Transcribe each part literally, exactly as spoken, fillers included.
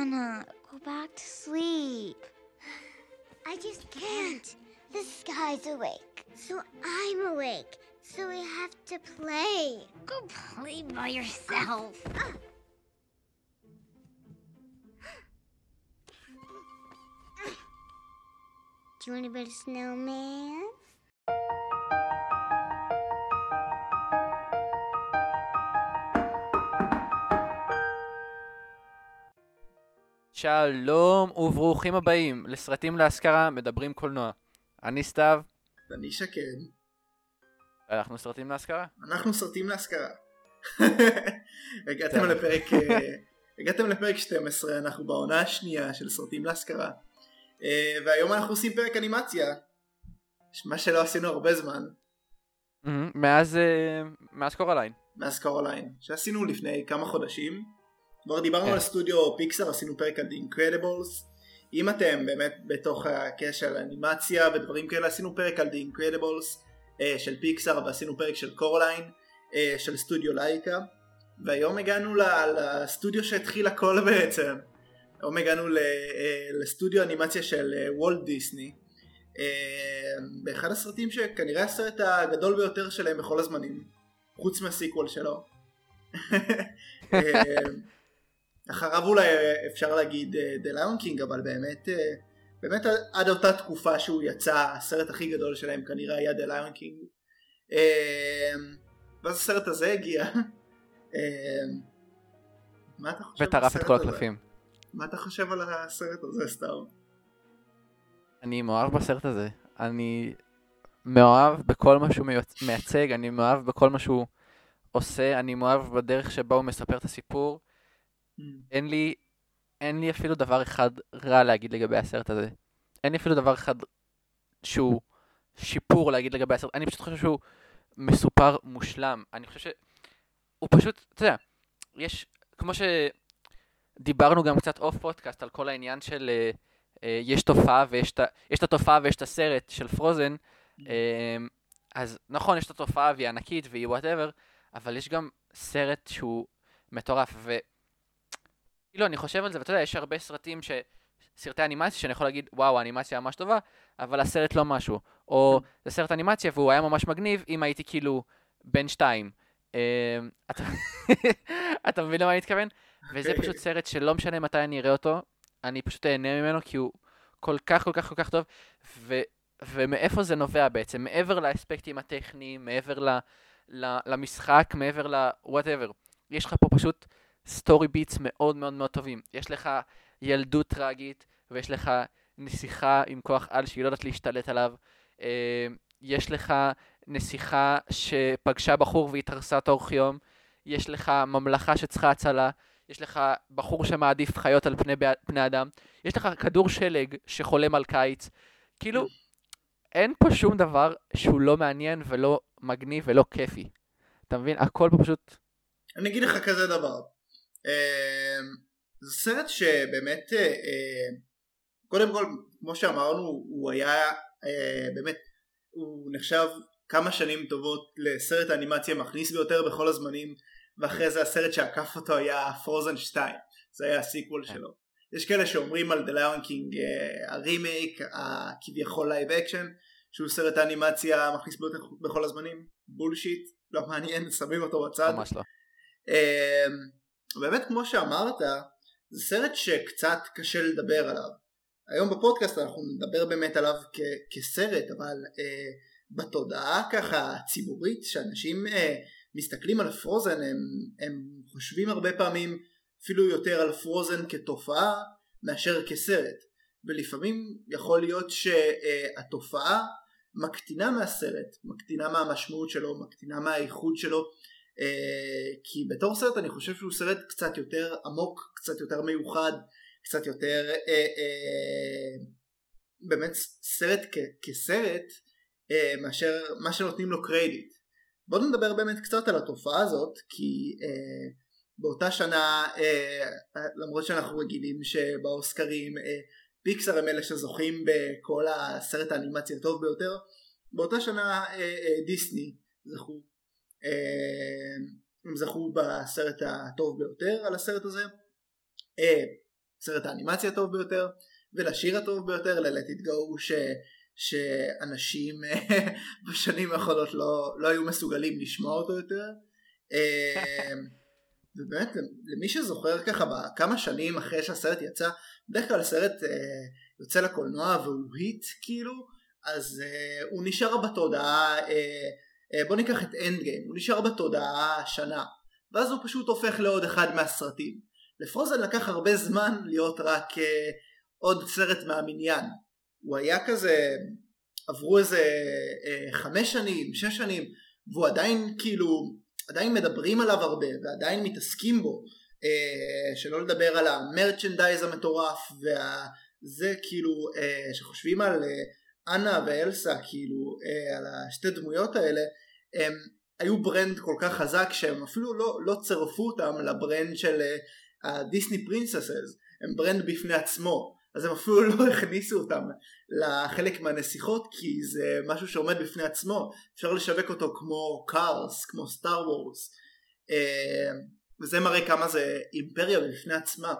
Anna, go back to sleep. I just can't. The sky's awake, so I'm awake. So we have to play. Go play by yourself. Uh, uh. Do you want to build a snowman? שלום וברוכים הבאים לסרטים להשכרה מדברים קולנוע. אני סתיו. ואני שקד. אנחנו סרטים להשכרה. אנחנו סרטים להשכרה. הגעתם לפרק הגעתם לפרק שתים עשרה, אנחנו בעונה השנייה של סרטים להשכרה. והיום אנחנו עושים פרק אנימציה. מה שלא עשינו הרבה זמן. מאז מאז קורליין. מאז קורליין, שעשינו לפני כמה חודשים. כבר דיברנו על סטודיו פיקסאר, עשינו פרק על The Incredibles. אם אתם באמת בתוך הקשר של אנימציה ודברים כאלה, עשינו פרק על The Incredibles של פיקסאר, ועשינו פרק של קורליין של סטודיו לייקה. והיום הגענו לסטודיו שהתחיל הכל בעצם. היום הגענו לסטודיו אנימציה של וולט דיסני, באחד הסרטים שכנראה הסרט הגדול ביותר שלהם בכל הזמנים, חוץ מהסיקוול שלו. אחריו אולי אפשר להגיד The Lion King, אבל באמת באמת עד אותה תקופה שהוא יצא, הסרט הכי גדול שלהם כנראה היה The Lion King. ואז הסרט הזה הגיע. מה אתה חושב וטרף את כל הקלפים. מה אתה חושב על הסרט הזה, סתם? אני מאוהב בסרט הזה. אני מאוהב בכל מה שהוא מייצג, אני מאוהב בכל מה שהוא עושה, אני מאוהב בדרך שבה הוא מספר את הסיפור. אין לי, אין לי אפילו דבר אחד רע להגיד לגבי הסרט הזה. אין לי אפילו דבר אחד שהוא שיפור להגיד לגבי הסרט. אני פשוט חושב שהוא מסופר מושלם. אני חושב שהוא פשוט, אתה יודע, יש, כמו שדיברנו גם קצת אוף פודקאסט על כל העניין של אה, יש תופעה ויש את, יש את התופעה ויש את הסרט של פרוזן. אה, אז נכון, יש את התופעה והיא ענקית והיא whatever, אבל יש גם סרט שהוא מטורף. ו כאילו, אני חושב על זה, ואתה יודע, יש הרבה סרטים, ש... סרטי אנימציה, שאני יכול להגיד, וואו, האנימציה ממש טובה, אבל הסרט לא משהו. או זה סרט אנימציה, והוא היה ממש מגניב, אם הייתי כאילו בן שתיים. אתה... אתה מבין למה אני מתכוון? וזה פשוט סרט שלא משנה מתי אני אראה אותו, אני פשוט אהנה ממנו, כי הוא כל כך, כל כך, כל כך טוב, ו... ומאיפה זה נובע בעצם? מעבר לאספקטים הטכניים, מעבר ל... ל... למשחק, מעבר ל-whatever. יש לך פה פשוט סטורי ביטס מאוד מאוד מאוד טובים. יש לך ילדות טרגית, ויש לך נסיכה עם כוח על שהיא לא יודעת להשתלט עליו. יש לך נסיכה שפגשה בחור והתרסה תוך יום. יש לך ממלכה שצריכה הצלה. יש לך בחור שמעדיף חיות על פני, פני אדם. יש לך כדור שלג שחולם על קיץ. כאילו, אין פה שום דבר שהוא לא מעניין ולא מגניב ולא כיפי. אתה מבין? הכל פה פשוט... אני אגיד לך כזה דבר. זה סרט שבאמת, קודם כל, כמו שאמרנו, הוא היה באמת, הוא נחשב כמה שנים טובות לסרט האנימציה המכניס ביותר בכל הזמנים, ואחרי זה הסרט שעקף אותו היה פרוזן שתיים, זה היה הסיקוול שלו. יש כאלה שאומרים על The Lion King הרימייק, הכביכול לייב אקשן, שהוא סרט האנימציה המכניס ביותר בכל הזמנים. בולשיט, לא מעניין, שמים אותו בצד. ממש לא. באמת כמו שאמרת, זה סרט שקצת קשה לדבר עליו. היום בפודקאסט אנחנו נדבר באמת עליו כ- כסרט, אבל אה, בתודעה ככה ציבורית, שאנשים אה, מסתכלים על פרוזן, הם, הם חושבים הרבה פעמים אפילו יותר על פרוזן כתופעה מאשר כסרט. ולפעמים יכול להיות שהתופעה מקטינה מהסרט, מקטינה מהמשמעות שלו, מקטינה מהאיחוד שלו, כי בתור סרט אני חושב שהוא סרט קצת יותר עמוק, קצת יותר מיוחד, קצת יותר אה, אה, באמת סרט כ- כסרט אה, מאשר מה שנותנים לו קרדיט. בואו נדבר באמת קצת על התופעה הזאת, כי אה, באותה שנה, אה, למרות שאנחנו רגילים שבאוסקרים אה, פיקסאר הם אלה שזוכים בכל הסרט האנימציה הטוב ביותר, באותה שנה אה, אה, דיסני זכו הם זכו בסרט הטוב ביותר על הסרט הזה. סרט האנימציה הטוב ביותר, ולשיר הטוב ביותר, ל-Let It Go, ש... שאנשים בשנים האחרונות לא, לא היו מסוגלים לשמוע אותו יותר. ובאמת, למי שזוכר ככה בכמה שנים אחרי שהסרט יצא, בדרך כלל הסרט יוצא לקולנוע והוא היט כאילו, אז הוא נשאר בתודעה, בוא ניקח את אנד גיים, הוא נשאר בתודעה שנה, ואז הוא פשוט הופך לעוד אחד מהסרטים. לפרוזן לקח הרבה זמן להיות רק עוד סרט מהמניין. הוא היה כזה, עברו איזה אה, חמש שנים, שש שנים, והוא עדיין כאילו, עדיין מדברים עליו הרבה, ועדיין מתעסקים בו, אה, שלא לדבר על המרצ'נדייז המטורף, וזה כאילו, אה, שחושבים על אה, אנה ואלסה, כאילו, אה, על השתי דמויות האלה, הם היו ברנד כל כך חזק, שהם אפילו לא, לא צרפו אותם לברנד של הדיסני פרינססס, הם ברנד בפני עצמו, אז הם אפילו לא הכניסו אותם לחלק מהנסיכות, כי זה משהו שעומד בפני עצמו, אפשר לשווק אותו כמו קארס, כמו סטאר וורס, וזה מראה כמה זה אימפריה בפני עצמה,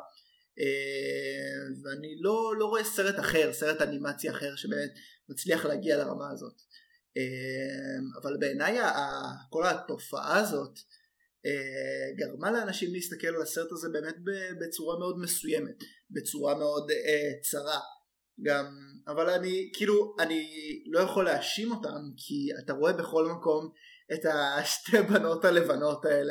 ואני לא, לא רואה סרט אחר, סרט אנימציה אחר שבאמת מצליח להגיע לרמה הזאת, אבל בעיניי כל התופעה הזאת גרמה לאנשים להסתכל על הסרט הזה באמת בצורה מאוד מסוימת, בצורה מאוד uh, צרה גם, אבל אני כאילו אני לא יכול להאשים אותם, כי אתה רואה בכל מקום את השתי בנות הלבנות האלה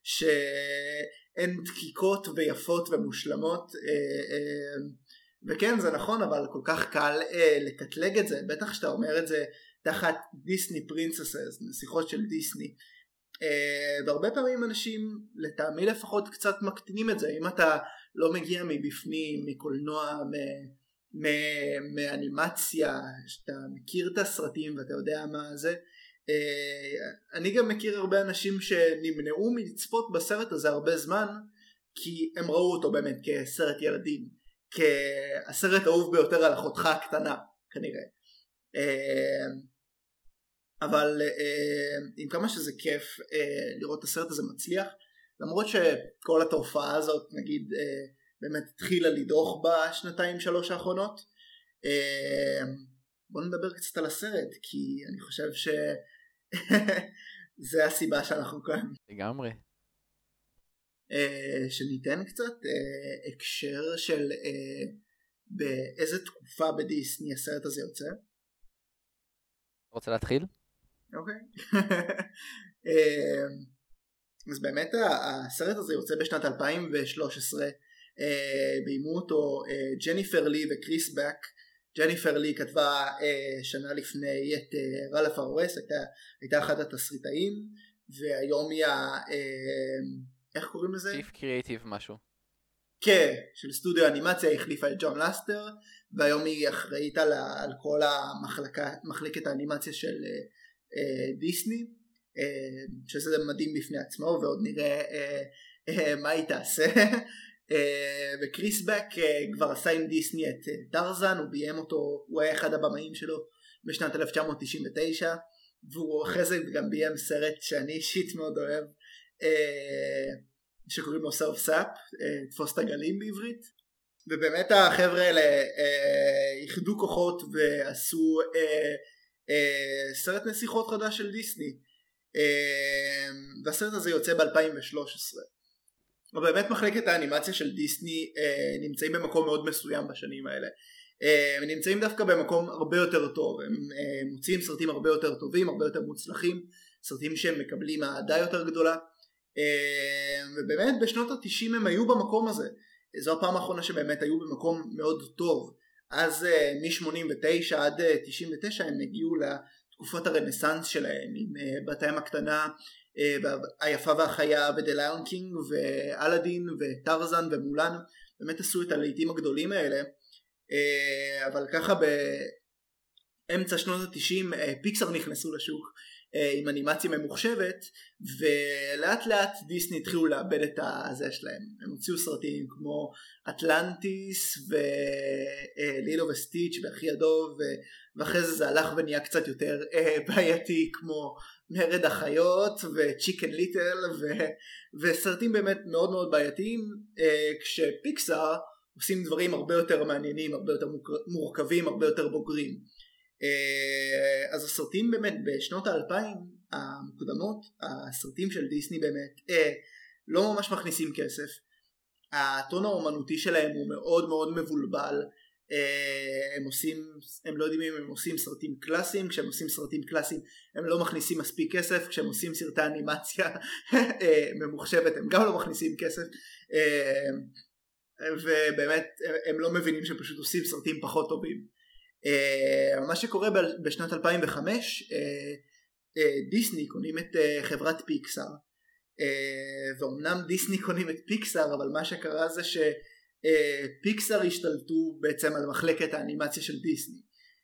שהן דקיקות ויפות ומושלמות, uh, uh, וכן זה נכון, אבל כל כך קל uh, לקטלג את זה, בטח שאתה אומר את זה תחת דיסני פרינססס, נסיכות של דיסני, Uh, והרבה פעמים אנשים לטעמי לפחות קצת מקטינים את זה. אם אתה לא מגיע מבפנים, מקולנוע, מאנימציה, שאתה מכיר את הסרטים ואתה יודע מה זה, uh, אני גם מכיר הרבה אנשים שנמנעו מלצפות בסרט הזה הרבה זמן, כי הם ראו אותו באמת כסרט ילדים, כהסרט האהוב ביותר על אחותך הקטנה כנראה. uh, אבל אה, עם כמה שזה כיף אה, לראות את הסרט הזה מצליח, למרות שכל התופעה הזאת נגיד אה, באמת התחילה לדוח בשנתיים שלוש האחרונות, אה, בוא נדבר קצת על הסרט, כי אני חושב שזה הסיבה שאנחנו כאן. לגמרי. אה, שניתן קצת אה, הקשר של אה, באיזה תקופה בדיסני הסרט הזה יוצא. רוצה להתחיל? אוקיי. אז באמת הסרט הזה יוצא בשנת אלפיים ושלוש עשרה, ביימו אותו ג'ניפר לי וקריס בק. ג'ניפר לי כתבה שנה לפני את רלף הרואס, הייתה, הייתה אחת התסריטאים, והיום היא ה... איך קוראים לזה? Chief Creative משהו. כן, של סטודיו אנימציה, החליפה את ג'ון לסטר, והיום היא אחראית על, על כל המחלקה, מחלקת האנימציה של דיסני, שזה מדהים בפני עצמו, ועוד נראה מה היא תעשה. וקריס בק כבר עשה עם דיסני את טרזן, הוא ביים אותו, הוא היה אחד הבמאים שלו בשנת אלף תשע מאות תשעים ותשע, והוא אחרי זה גם ביים סרט שאני אישית מאוד אוהב, שקוראים לו סרף סאפ, תפוס את הגלים בעברית. ובאמת החבר'ה האלה איחדו כוחות ועשו סרט נסיכות חדש של דיסני, והסרט הזה יוצא ב-אלפיים ושלוש עשרה. ובאמת מחלקת האנימציה של דיסני נמצאים במקום מאוד מסוים בשנים האלה, הם נמצאים דווקא במקום הרבה יותר טוב, הם מוציאים סרטים הרבה יותר טובים, הרבה יותר מוצלחים, סרטים שהם מקבלים אהדה יותר גדולה, ובאמת בשנות ה-תשעים הם היו במקום הזה. זו הפעם האחרונה שבאמת היו במקום מאוד טוב. אז מ-שמונים ותשע עד תשעים ותשע הם הגיעו לתקופת הרנסנס שלהם, עם בת הים הקטנה, היפה והחיה ו-The Lion King ואלאדין וטרזן ומולן, באמת עשו את הלהיטים הגדולים האלה. אבל ככה באמצע שנות ה-תשעים פיקסאר נכנסו לשוק עם אנימציה ממוחשבת, ולאט לאט דיסני התחילו לאבד את הזה שלהם. הם הוציאו סרטים כמו אטלנטיס ולילו וסטיץ' ואחי הדוב, ואחרי זה זה הלך ונהיה קצת יותר בעייתי כמו מרד החיות וצ'יקן ליטל, וסרטים באמת מאוד מאוד בעייתיים, כשפיקסאר עושים דברים הרבה יותר מעניינים, הרבה יותר מורכבים, הרבה יותר בוגרים. אז הסרטים באמת בשנות האלפיים המוקדמות, הסרטים של דיסני באמת לא ממש מכניסים כסף. הטון האומנותי שלהם הוא מאוד מאוד מבולבל. הם עושים, הם לא יודעים אם הם עושים סרטים קלאסיים, כשהם עושים סרטים קלאסיים הם לא מכניסים מספיק כסף, כשהם עושים סרטי אנימציה ממוחשבת הם גם לא מכניסים כסף, ובאמת הם לא מבינים שפשוט עושים סרטים פחות טובים. מה שקורה בשנת אלפיים וחמש, דיסני קונים את חברת פיקסאר, ואומנם דיסני קונים את פיקסאר, אבל מה שקרה זה ש פיקסאר השתלטו בעצם על מחלקת האנימציה של דיסני,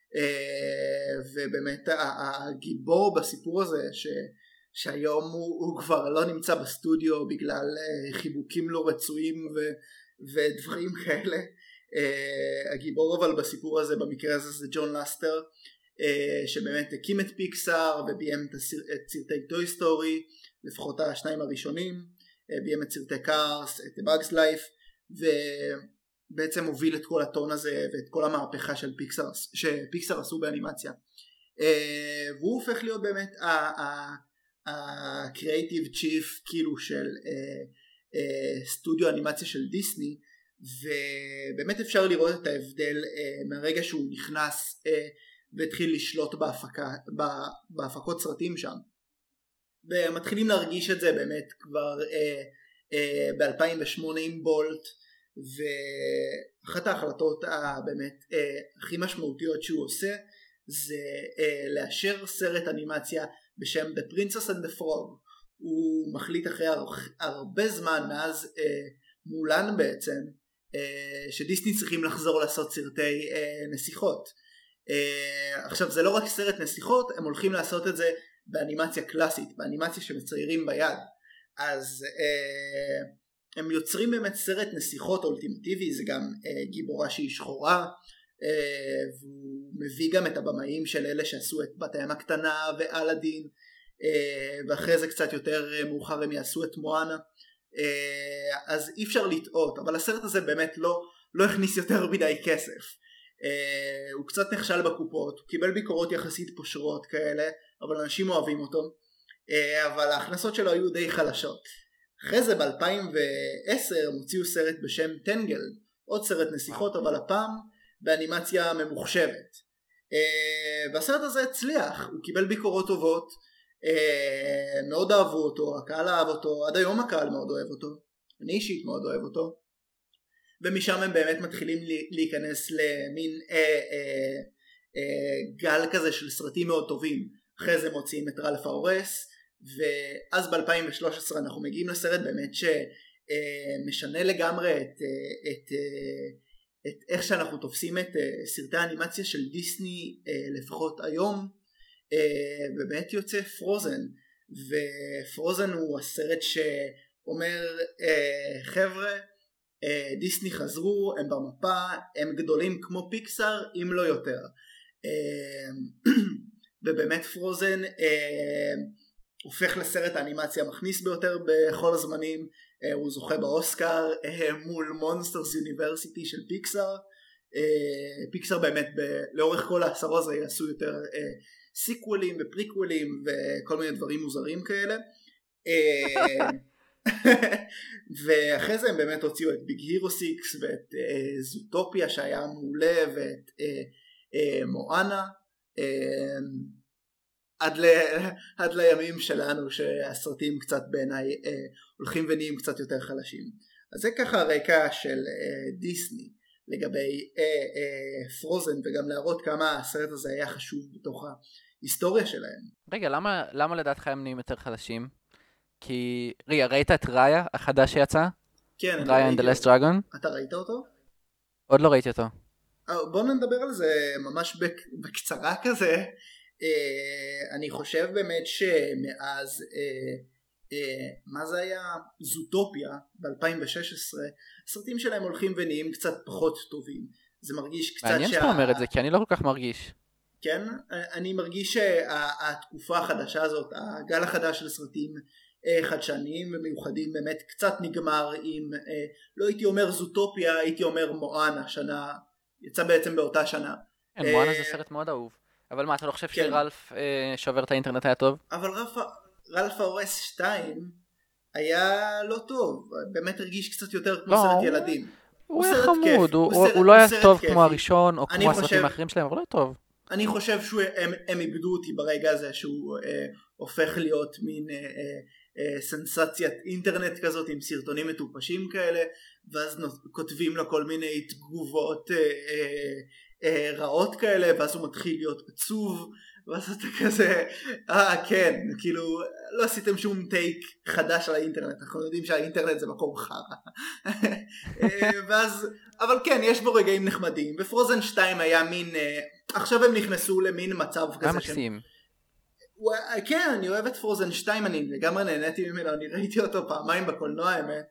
ובאמת הגיבור בסיפור הזה ש, שהיום הוא, הוא כבר לא נמצא בסטודיו בגלל חיבוקים לא רצויים ו, ודברים כאלה. הגיבור אבל בסיפור הזה במקרה הזה זה ג'ון לאסטר, שבאמת הקים את פיקסאר וביים את סרטי טוי סטורי, לפחות השניים הראשונים, ביים את סרטי קארס, את Bugs Life, ובעצם הוביל את כל הטון הזה ואת כל המהפכה של פיקסאר, שפיקסאר עשו באנימציה, והוא הופך להיות באמת ה-creative chief כאילו של סטודיו אנימציה של דיסני, ובאמת אפשר לראות את ההבדל מהרגע שהוא נכנס והתחיל לשלוט בהפקה, בהפקות סרטים שם, ומתחילים להרגיש את זה באמת כבר ב-אלפיים ושמונה עם בולט, ואחת ההחלטות הבאמת הכי משמעותיות שהוא עושה זה לאשר סרט אנימציה בשם The Princess and the Frog. הוא מחליט אחרי הרבה זמן מאז מולן בעצם שדיסני צריכים לחזור לעשות סרטי נסיכות. עכשיו זה לא רק סרט נסיכות, הם הולכים לעשות את זה באנימציה קלאסית, באנימציה שמציירים ביד. אז אה, הם יוצרים באמת סרט נסיכות אולטימטיבי, זה גם אה, גיבורה שהיא שחורה, אה, והוא מביא גם את הבמאים של אלה שעשו את בת הים הקטנה ואלאדין, אה, ואחרי זה קצת יותר אה, מאוחר הם יעשו את מואנה, אה, אז אי אפשר לטעות, אבל הסרט הזה באמת לא, לא הכניס יותר מדי כסף, אה, הוא קצת נכשל בקופות, הוא קיבל ביקורות יחסית פושרות כאלה, אבל אנשים אוהבים אותו, אבל ההכנסות שלו היו די חלשות. אחרי זה ב-אלפיים ועשר הם הוציאו סרט בשם טנגל, עוד סרט נסיכות אבל הפעם באנימציה ממוחשבת, והסרט הזה הצליח, הוא קיבל ביקורות טובות, מאוד אהבו אותו, הקהל אהב אותו, עד היום הקהל מאוד אוהב אותו, אני אישית מאוד אוהב אותו, ומשם הם באמת מתחילים להיכנס למין אה, אה, אה, גל כזה של סרטים מאוד טובים. אחרי זה מוציאים את רלף ההורס, ואז ב-אלפיים ושלוש עשרה אנחנו מגיעים לסרט באמת שמשנה לגמרי את, את, את איך שאנחנו תופסים את סרטי האנימציה של דיסני לפחות היום, ובאמת יוצא פרוזן, ופרוזן הוא הסרט שאומר חבר'ה, דיסני חזרו, הם במפה, הם גדולים כמו פיקסאר אם לא יותר. ובאמת פרוזן אה, הופך לסרט האנימציה המכניס ביותר בכל הזמנים, אה, הוא זוכה באוסקר אה, מול מונסטרס יוניברסיטי של פיקסאר. אה, פיקסאר באמת ב- לאורך כל העשור הזה יעשו יותר אה, סיקוולים ופריקוולים וכל מיני דברים מוזרים כאלה. אה, ואחרי זה הם באמת הוציאו את ביג הירו סיקס ואת אה, זוטופיה שהיה מעולה ואת אה, אה, מואנה, עד, ל... עד לימים שלנו שהסרטים קצת בעיניי אה, הולכים ונהיים קצת יותר חלשים. אז זה ככה הרקע של אה, דיסני לגבי אה, אה, פרוזן, וגם להראות כמה הסרט הזה היה חשוב בתוך ההיסטוריה שלהם. רגע, למה, למה לדעתך הם נהיים יותר חלשים? כי, רגע, ראית את ראיה החדש שיצא? כן, ראיה and the Last Dragon? אתה ראית אותו? עוד לא ראיתי אותו. בואו נדבר על זה ממש בקצרה כזה. אני חושב באמת שמאז, מה זה היה? זוטופיה ב-אלפיים ושש עשרה, הסרטים שלהם הולכים ונהיים קצת פחות טובים. זה מרגיש קצת מעניין שאתה אומר את זה, כי אני לא כל כך מרגיש. כן, אני מרגיש שהתקופה החדשה הזאת, הגל החדש של סרטים חדשניים ומיוחדים, באמת קצת נגמר עם, לא הייתי אומר זוטופיה, הייתי אומר מואנה, שנה, יצא בעצם באותה שנה. כן, מואנה זה סרט מאוד אהוב. אבל מה, אתה לא חושב שרלף שובר את האינטרנט היה טוב? אבל רלף ההורס שתיים היה לא טוב, באמת הרגיש קצת יותר כמו סרט ילדים. הוא היה חמוד, הוא לא היה טוב כמו הראשון או כמו הסרטים האחרים שלהם, אבל לא טוב. אני חושב שהם איבדו אותי ברגע הזה שהוא הופך להיות מין סנסציית אינטרנט כזאת עם סרטונים מטופשים כאלה, ואז כותבים לו כל מיני תגובות רעות כאלה, ואז הוא מתחיל להיות עצוב, ואז אתה כזה, אה כן, כאילו לא עשיתם שום טייק חדש על האינטרנט, אנחנו יודעים שהאינטרנט זה מקום חרא. ואז, אבל כן, יש בו רגעים נחמדים, ופרוזן שתיים היה מין, עכשיו הם נכנסו למין מצב כזה. מה מקסים? כן, אני אוהב את פרוזן שתיים, אני לגמרי נהניתי ממנו, אני ראיתי אותו פעמיים בקולנוע האמת,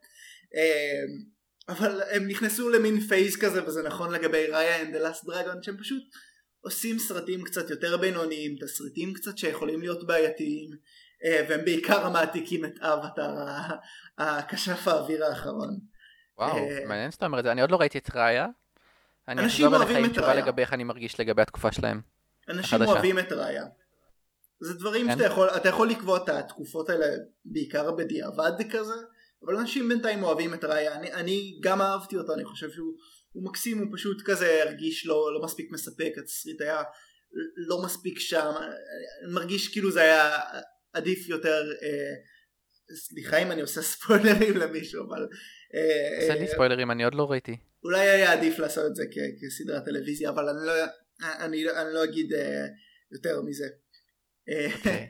אבל הם נכנסו למין פייס כזה, וזה נכון לגבי ראיה and the last dragon, שהם פשוט עושים סרטים קצת יותר בינוניים, תסריטים קצת שיכולים להיות בעייתיים, והם בעיקר מעתיקים את אבטר, הכשף האוויר האחרון. וואו, מעניין שאתה אומר את זה, אני עוד לא ראיתי את ראיה, אני אחזור אליך עם תשובה לגבי איך אני מרגיש לגבי התקופה שלהם. אנשים אוהבים את ראיה. זה דברים שאתה יכול, אתה יכול לקבוע את התקופות האלה בעיקר בדיעבד כזה, אבל אנשים בינתיים אוהבים את ראיה. אני, אני גם אהבתי אותו, אני חושב שהוא הוא מקסים, הוא פשוט כזה הרגיש לא, לא מספיק מספק, התסריט היה לא מספיק שם, אני מרגיש כאילו זה היה עדיף יותר, אה, סליחה אם אני עושה ספוילרים למישהו, אבל... עושה לי ספוילרים, אני עוד לא ראיתי. אולי היה עדיף לעשות את זה כסדרת טלוויזיה, אבל אני לא, אני, אני לא אגיד אה, יותר מזה. Okay.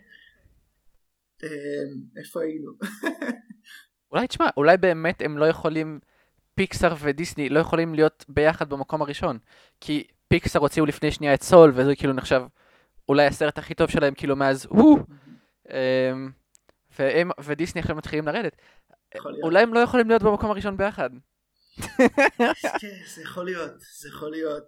איפה היינו? אולי תשמע, אולי באמת הם לא יכולים, פיקסאר ודיסני לא יכולים להיות ביחד במקום הראשון, כי פיקסאר הוציאו לפני שנייה את סול, וזה כאילו נחשב אולי הסרט הכי טוב שלהם כאילו מאז הוא, והם ודיסני עכשיו מתחילים לרדת, אולי הם לא יכולים להיות במקום הראשון ביחד. זה יכול להיות, זה יכול להיות.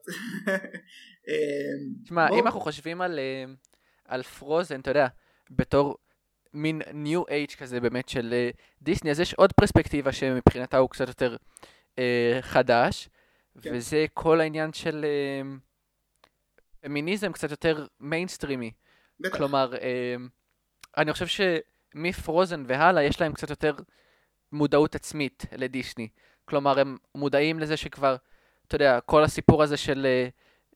תשמע, אם אנחנו חושבים על על פרוזן, אתה יודע, בתור מין ניו אייג' כזה באמת של דיסני, אז יש עוד פרספקטיבה שמבחינתה הוא קצת יותר אה, חדש, כן. וזה כל העניין של אה, פמיניזם קצת יותר מיינסטרימי. בטח. כלומר, אה, אני חושב שמפרוזן והלאה יש להם קצת יותר מודעות עצמית לדיסני. כלומר, הם מודעים לזה שכבר, אתה יודע, כל הסיפור הזה של... אה,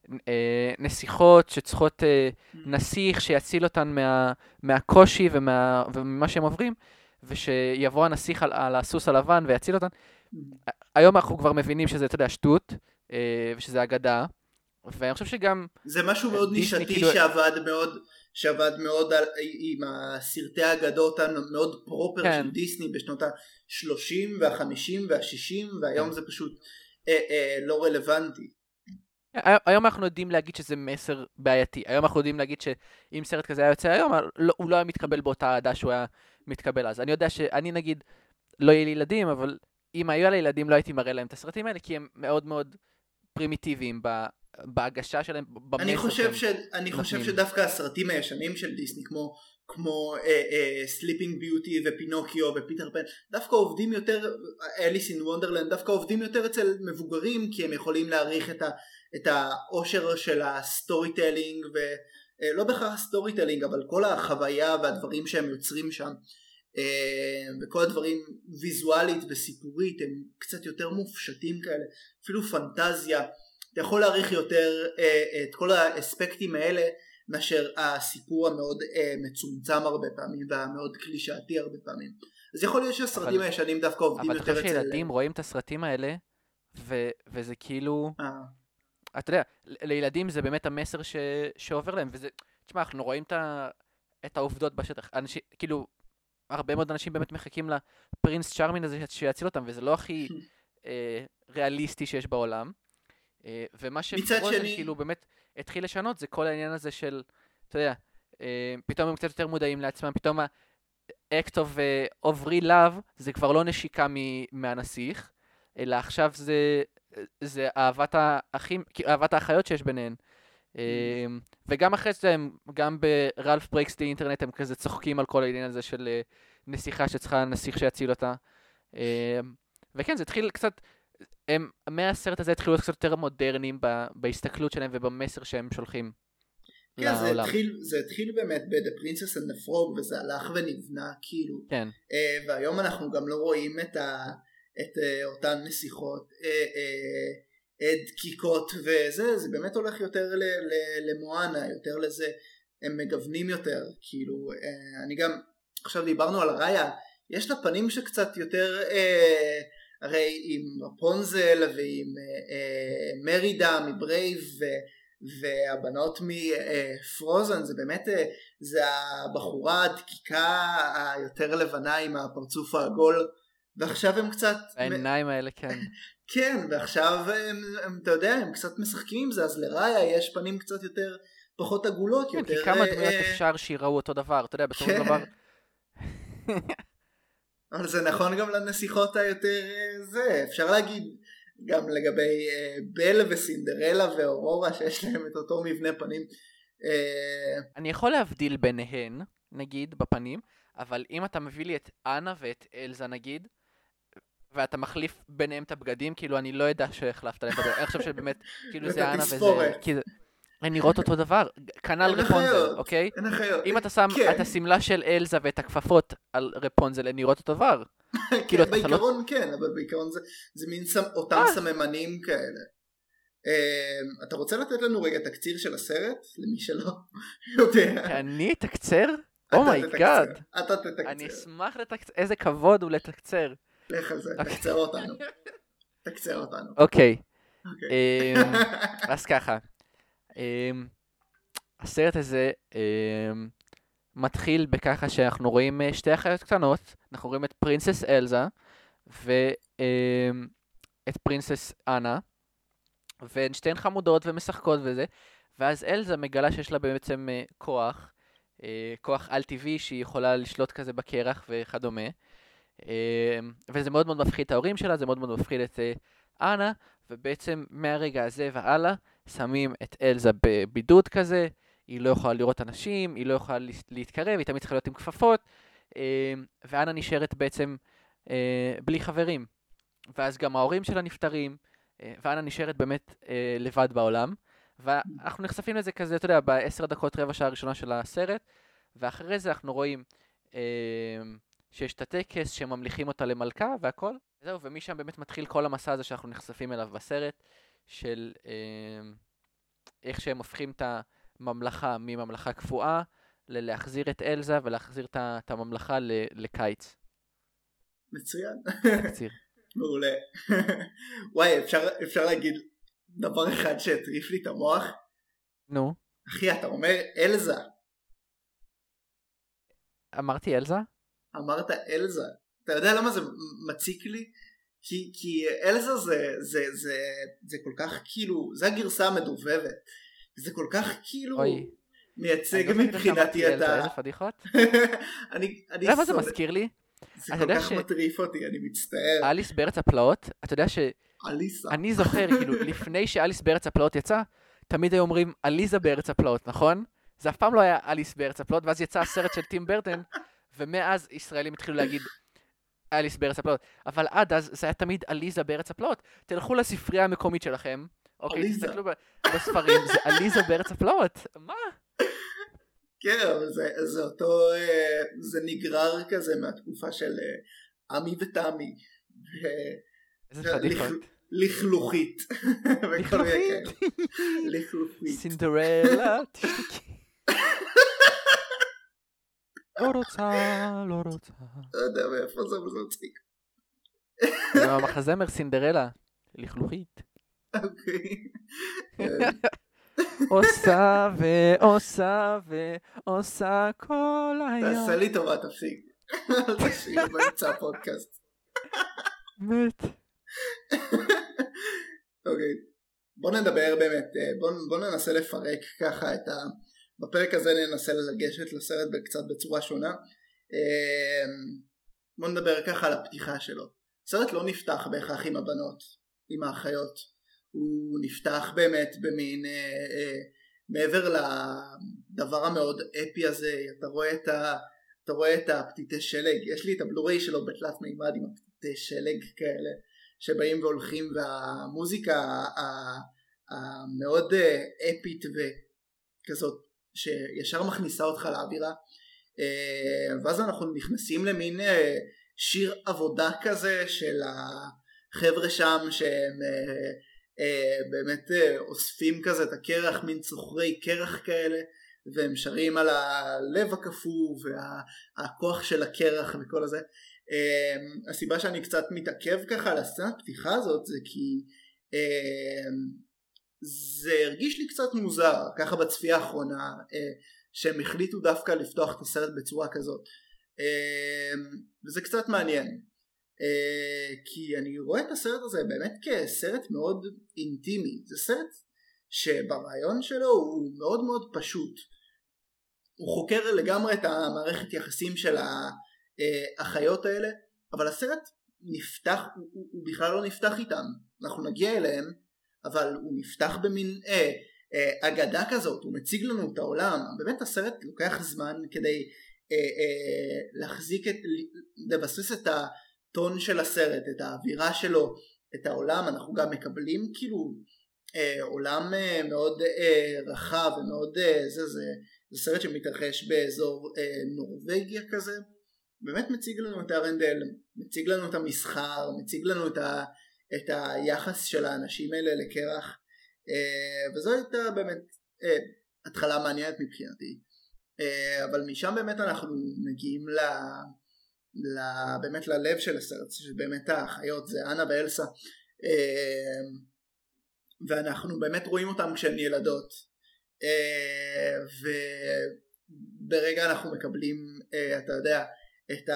נסיכות שצריכות נסיך שיציל אותן מה, מהקושי ומה, וממה שהם עוברים, ושיבוא הנסיך על, על הסוס הלבן ויציל אותן. היום אנחנו כבר מבינים שזה, אתה יודע, שטות, ושזה אגדה, ואני חושב שגם... זה משהו מאוד נישתי כאילו... שעבד מאוד, שעבד מאוד על, עם הסרטי האגדות המאוד פרופר כן. של דיסני בשנות ה-שלושים וה-חמישים וה-שישים, והיום כן. זה פשוט אה, אה, לא רלוונטי. היום אנחנו יודעים להגיד שזה מסר בעייתי. היום אנחנו יודעים להגיד שאם סרט כזה היה יוצא היום, הוא לא היה מתקבל באותה העדה שהוא היה מתקבל אז. אני יודע שאני נגיד, לא יהיה לי ילדים, אבל אם היו לי ילדים לא הייתי מראה להם את הסרטים האלה, כי הם מאוד מאוד פרימיטיביים בהגשה שלהם, במסר. אני חושב, ש... אני חושב שדווקא הסרטים הישנים של דיסני, כמו, כמו סליפינג ביוטי ופינוקיו ופיטר פן, דווקא עובדים יותר, אליס אין וונדרלנד, דווקא עובדים יותר אצל מבוגרים, כי הם יכולים להעריך את ה... את האושר של הסטורי טלינג, ולא בהכרח סטורי טלינג, אבל כל החוויה והדברים שהם יוצרים שם, וכל הדברים ויזואלית וסיפורית, הם קצת יותר מופשטים כאלה, אפילו פנטזיה, אתה יכול להעריך יותר את כל האספקטים האלה, מאשר הסיפור המאוד מצומצם הרבה פעמים, והמאוד קלישאתי הרבה פעמים. אז יכול להיות שהסרטים הישנים דווקא עובדים יותר אצל... אבל תחשב שילדים רואים את הסרטים האלה, וזה כאילו... אתה יודע, לילדים זה באמת המסר ש... שעובר להם, וזה, תשמע, אנחנו רואים את, ה... את העובדות בשטח, אנשים, כאילו, הרבה מאוד אנשים באמת מחכים לפרינס צ'ארמין הזה שיציל אותם, וזה לא הכי אה, ריאליסטי שיש בעולם, אה, ומה שפרוזן שני... כאילו באמת התחיל לשנות, זה כל העניין הזה של, אתה יודע, אה, פתאום הם קצת יותר מודעים לעצמם, פתאום ה-act of, uh, of real love, זה כבר לא נשיקה מ- מהנסיך, אלא עכשיו זה... זה אהבת האחים, אהבת האחיות שיש ביניהן. וגם אחרי זה, גם ברלף ברקס די אינטרנט, הם כזה צוחקים על כל העניין הזה של נסיכה שצריכה נסיך שיציל אותה. וכן, זה התחיל קצת, הם, מהסרט הזה התחילו קצת יותר מודרניים בהסתכלות שלהם ובמסר שהם שולחים כן, זה התחיל, זה התחיל באמת ב-The Princess and the Frog, וזה הלך ונבנה כאילו. כן. והיום אנחנו גם לא רואים את, ה, את אותן נסיכות, דקיקות וזה, זה באמת הולך יותר למואנה, יותר לזה, הם מגוונים יותר, כאילו, אני גם, עכשיו דיברנו על ראיה, יש לה פנים שקצת יותר, אה, הרי עם רפונזל ועם אה, מרידה מברייב ו, והבנות מפרוזן, זה באמת, אה, זה הבחורה הדקיקה היותר לבנה עם הפרצוף העגול, ועכשיו הם קצת... העיניים האלה, כן. כן, ועכשיו הם, הם, אתה יודע, הם קצת משחקים עם זה, אז לראיה יש פנים קצת יותר, פחות עגולות, כן, יותר... כי כמה דמויות אפשר שיראו אותו דבר, אתה יודע, בתור דבר... אבל זה נכון גם לנסיכות היותר זה, אפשר להגיד גם לגבי בל וסינדרלה ואורורה שיש להם את אותו מבנה פנים. אני יכול להבדיל ביניהן, נגיד, בפנים, אבל אם אתה מביא לי את אנה ואת אלזה נגיד, ואתה מחליף ביניהם את הבגדים, כאילו אני לא יודע שהחלפת להם בגדים, אני חושב שבאמת, כאילו זה אנה וזה... הן נראות אותו דבר, כנ"ל רפונזל, אוקיי? אם אתה שם את הסמלה של אלזה ואת הכפפות על רפונזל, הן נראות אותו דבר. בעיקרון כן, אבל בעיקרון זה מין אותם סממנים כאלה. אתה רוצה לתת לנו רגע תקציר של הסרט? למי שלא יודע. אני תקצר? אומייגאד. אתה תתקצר. אני אשמח לתקצר, איזה כבוד הוא לתקצר. לך על זה, תקצר אותנו. תקצר אותנו. אוקיי. אז ככה. Um, הסרט הזה um, מתחיל בככה שאנחנו רואים uh, שתי אחיות קטנות, אנחנו רואים את פרינסס אלזה ואת um, פרינסס אנה, והן שתיהן חמודות ומשחקות וזה, ואז אלזה מגלה שיש לה בעצם uh, כוח, uh, כוח על טבעי שהיא יכולה לשלוט כזה בקרח וכדומה, uh, וזה מאוד מאוד מפחיד את ההורים שלה, זה מאוד מאוד מפחיד את uh, אנה, ובעצם מהרגע הזה והלאה שמים את אלזה בבידוד כזה, היא לא יכולה לראות אנשים, היא לא יכולה להתקרב, היא תמיד צריכה להיות עם כפפות, ואנה נשארת בעצם בלי חברים. ואז גם ההורים שלה נפטרים, ואנה נשארת באמת לבד בעולם, ואנחנו נחשפים לזה כזה, אתה יודע, בעשר דקות רבע שעה הראשונה של הסרט, ואחרי זה אנחנו רואים שיש את הטקס שממליכים אותה למלכה והכל, זהו, ומשם באמת מתחיל כל המסע הזה שאנחנו נחשפים אליו בסרט, של אה, איך שהם הופכים את הממלכה מממלכה קפואה, ללהחזיר את אלזה ולהחזיר את הממלכה לקיץ. מצוין. תקציר. מעולה. וואי, אפשר, אפשר להגיד דבר אחד שהטריף לי את המוח? נו. אחי, אתה אומר אלזה. אמרתי אלזה? אמרת אלזה. אתה יודע למה זה מציק לי? כי, כי אלזה זה, זה, זה, זה כל כך כאילו, זה הגרסה המדובבת. זה כל כך כאילו אוי. מייצג מבחינתי את ה... איזה פדיחות? אני, אני למה זה מזכיר לי? זה כל כך מטריף אותי, אני מצטער. אליס בארץ הפלאות, אתה יודע ש... אליסה. אני זוכר, כאילו, לפני שאליס בארץ הפלאות יצא, תמיד היו אומרים אליזה בארץ הפלאות, נכון? זה אף פעם לא היה אליס בארץ הפלאות, ואז יצא הסרט של טים ברטון, ומאז ישראלים התחילו להגיד אליס בארץ הפלאות. אבל עד אז זה היה תמיד אליזה בארץ הפלאות. תלכו לספרייה המקומית שלכם, אוקיי, תסתכלו בספרים, זה אליזה בארץ הפלאות. מה? כן, אבל זה, זה אותו, זה נגרר כזה מהתקופה של עמי ותמי. איזה פדיחות. לכלוכית. לכלוכית. לכלוכית. סינדרלה, תשתקי. לא רוצה, לא רוצה. לא יודע מאיפה זה מצחיק. זה המחזמר סינדרלה, לכלוכית. אוקיי. עושה ועושה ועושה כל היום. תעשה לי טובה, תפסיק. אל תשאיר באמצע הפודקאסט. מת. אוקיי. בוא נדבר באמת, בוא ננסה לפרק ככה את ה... בפרק הזה ננסה לגשת לסרט קצת בצורה שונה. בוא נדבר ככה על הפתיחה שלו. הסרט לא נפתח בהכרח עם הבנות, עם האחיות. הוא נפתח באמת במין, אה, אה, מעבר לדבר המאוד אפי הזה, אתה רואה את, ה, אתה רואה את הפתיתי שלג, יש לי את הבלוריי שלו בתלת מימד עם הפתיתי שלג כאלה שבאים והולכים, והמוזיקה המאוד אפית וכזאת שישר מכניסה אותך לאווירה, ואז אנחנו נכנסים למין שיר עבודה כזה של החבר'ה שם שהם באמת אוספים כזה את הקרח, מין צוחרי קרח כאלה, והם שרים על הלב הקפוא והכוח של הקרח וכל הזה. הסיבה שאני קצת מתעכב ככה על הסצנת פתיחה הזאת זה כי זה הרגיש לי קצת מוזר ככה בצפייה האחרונה שהם החליטו דווקא לפתוח את הסרט בצורה כזאת, וזה קצת מעניין כי אני רואה את הסרט הזה באמת כסרט מאוד אינטימי. זה סרט שברעיון שלו הוא מאוד מאוד פשוט, הוא חוקר לגמרי את המערכת יחסים של האחיות האלה, אבל הסרט נפתח, הוא, הוא בכלל לא נפתח איתם, אנחנו נגיע אליהם, אבל הוא נפתח במין אה, אה, אגדה כזאת, הוא מציג לנו את העולם. באמת הסרט לוקח זמן כדי אה, אה, להחזיק את, לבסס את הטון של הסרט, את האווירה שלו, את העולם. אנחנו גם מקבלים כאילו אה, עולם אה, מאוד אה, רחב ומאוד אה, זה, זה, זה סרט שמתרחש באזור אה, נורווגיה כזה, באמת מציג לנו את ארנדל, מציג לנו את המסחר, מציג לנו את, ה, את היחס של האנשים האלה לקרח, אה, וזו הייתה באמת אה, התחלה מעניינת מבחינתי. אה, אבל משם באמת אנחנו מגיעים ל, ל, באמת ללב של הסרט, שבאמת האחיות זה אנה ואלסה, אה, ואנחנו באמת רואים אותם כשהן ילדות, אה, וברגע אנחנו מקבלים, אה, אתה יודע, את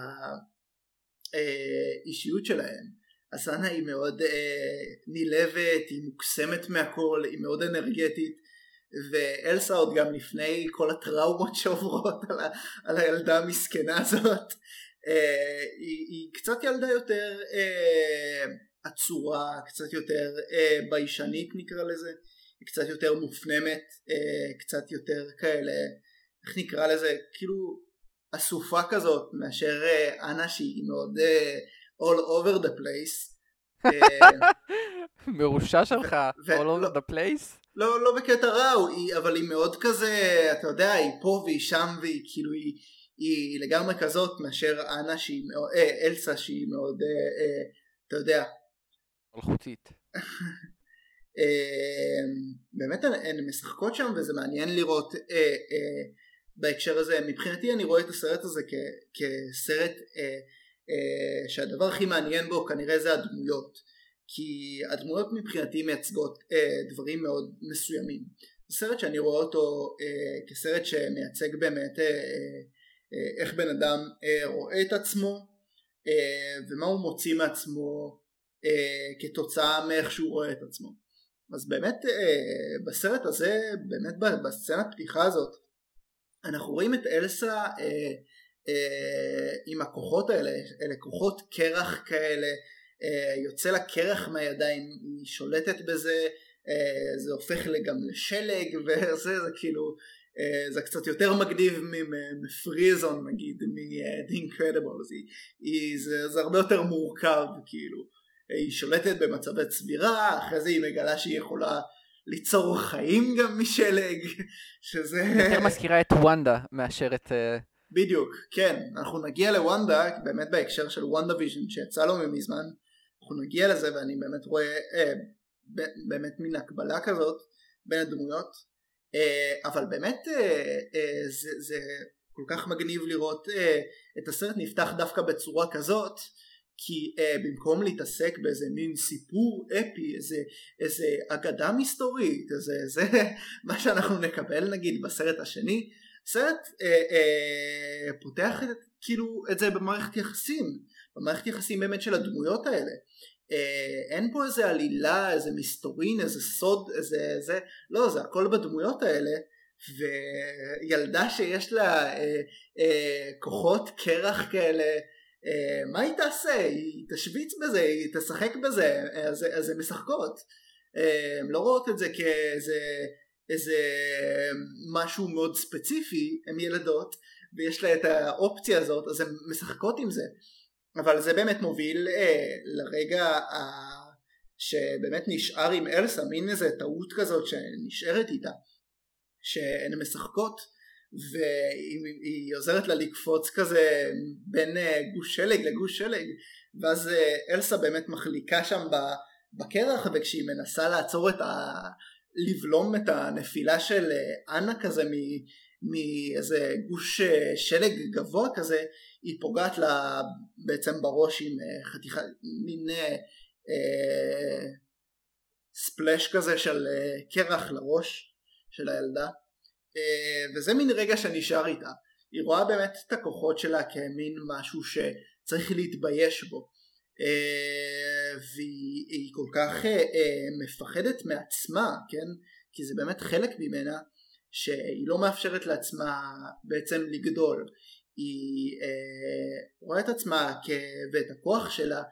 האישיות שלהם. אז אנה היא מאוד אה, נילבת, היא מוקסמת מהכל, היא מאוד אנרגטית, ואלסה עוד גם לפני כל הטראומות שעוברות על, ה, על הילדה המסכנה הזאת, אה, היא, היא קצת ילדה יותר אה, עצורה, קצת יותר אה, ביישנית נקרא לזה, היא קצת יותר מופנמת, אה, קצת יותר כאלה, איך נקרא לזה, כאילו אסופה כזאת, מאשר אנה שהיא מאוד uh, all over the place. מרושע שלך, all over the place? לא, לא בקטע רע, אבל היא מאוד כזה, אתה יודע, היא פה והיא שם, והיא כאילו, היא, היא לגמרי כזאת, מאשר אנה שהיא, אה, אלסה שהיא מאוד, אה, אה, אתה יודע. מלכותית. אה, באמת הן משחקות שם, וזה מעניין לראות, אה, אה, בהקשר הזה. מבחינתי אני רואה את הסרט הזה כ- כסרט אה, אה, שהדבר הכי מעניין בו כנראה זה הדמויות, כי הדמויות מבחינתי מייצגות אה, דברים מאוד מסוימים. זה סרט שאני רואה אותו אה, כסרט שמייצג באמת אה, אה, איך בן אדם אה, רואה את עצמו אה, ומה הוא מוציא מעצמו אה, כתוצאה מאיך שהוא רואה את עצמו. אז באמת אה, בסרט הזה, באמת בסצנת פתיחה הזאת, אנחנו רואים את אלסה אה, אה, עם הכוחות האלה, אלה כוחות קרח כאלה, אה, יוצא לה קרח מהידיים, היא שולטת בזה, אה, זה הופך גם לשלג, וזה זה כאילו, אה, זה קצת יותר מגניב מפריזון נגיד, מ-The Incredibles, היא, זה, זה הרבה יותר מורכב, כאילו, היא שולטת במצבי צבירה, אחרי זה היא מגלה שהיא יכולה ליצור חיים גם משלג, שזה יותר מזכירה את וונדה מאשר את בדיוק. כן, אנחנו נגיע לוונדה באמת בהקשר של וונדה ויז'ן שיצא לו מזמן, אנחנו נגיע לזה, ואני באמת רואה אה, באמת מן הקבלה כזאת בין הדמויות, אה, אבל באמת אה, אה, זה, זה כל כך מגניב לראות אה, את הסרט נפתח דווקא בצורה כזאת, כי uh, במקום להתעסק באיזה מין סיפור אפי, איזה, איזה אגדה מסתורית, איזה, זה מה שאנחנו נקבל נגיד בסרט השני, סרט uh, uh, פותח את, כאילו, את זה במערכת יחסים, במערכת יחסים באמת של הדמויות האלה. Uh, אין פה איזה עלילה, איזה מסתורין, איזה סוד, איזה, איזה, לא, זה הכל בדמויות האלה, וילדה שיש לה uh, uh, כוחות קרח כאלה, מה היא תעשה? היא תשוויץ בזה, היא תשחק בזה, אז, אז הן משחקות. הן לא רואות את זה כאיזה איזה משהו מאוד ספציפי, הן ילדות, ויש לה את האופציה הזאת, אז הן משחקות עם זה. אבל זה באמת מוביל אה, לרגע אה, שבאמת נשאר עם אלסה, מין איזה טעות כזאת שנשארת איתה, שהן משחקות והיא עוזרת לה לקפוץ כזה בין גוש שלג לגוש שלג, ואז אלסה באמת מחליקה שם בקרח, וכשהיא מנסה לעצור את ה... לבלום את הנפילה של אנה כזה מאיזה גוש שלג גבוה כזה, היא פוגעת לה בעצם בראש עם חתיכה, מין אה, ספלש כזה של קרח לראש של הילדה, אה, וזה מין רגע שנשאר איתה. היא רואה באמת את הכוחות שלה כמין משהו שצריך להתבייש בו, אה, והיא כל כך אה, מפחדת מעצמה, כן? כי זה באמת חלק ממנה שהיא לא מאפשרת לעצמה בעצם לגדול. היא אה, רואה את עצמה כ... ואת הכוח שלה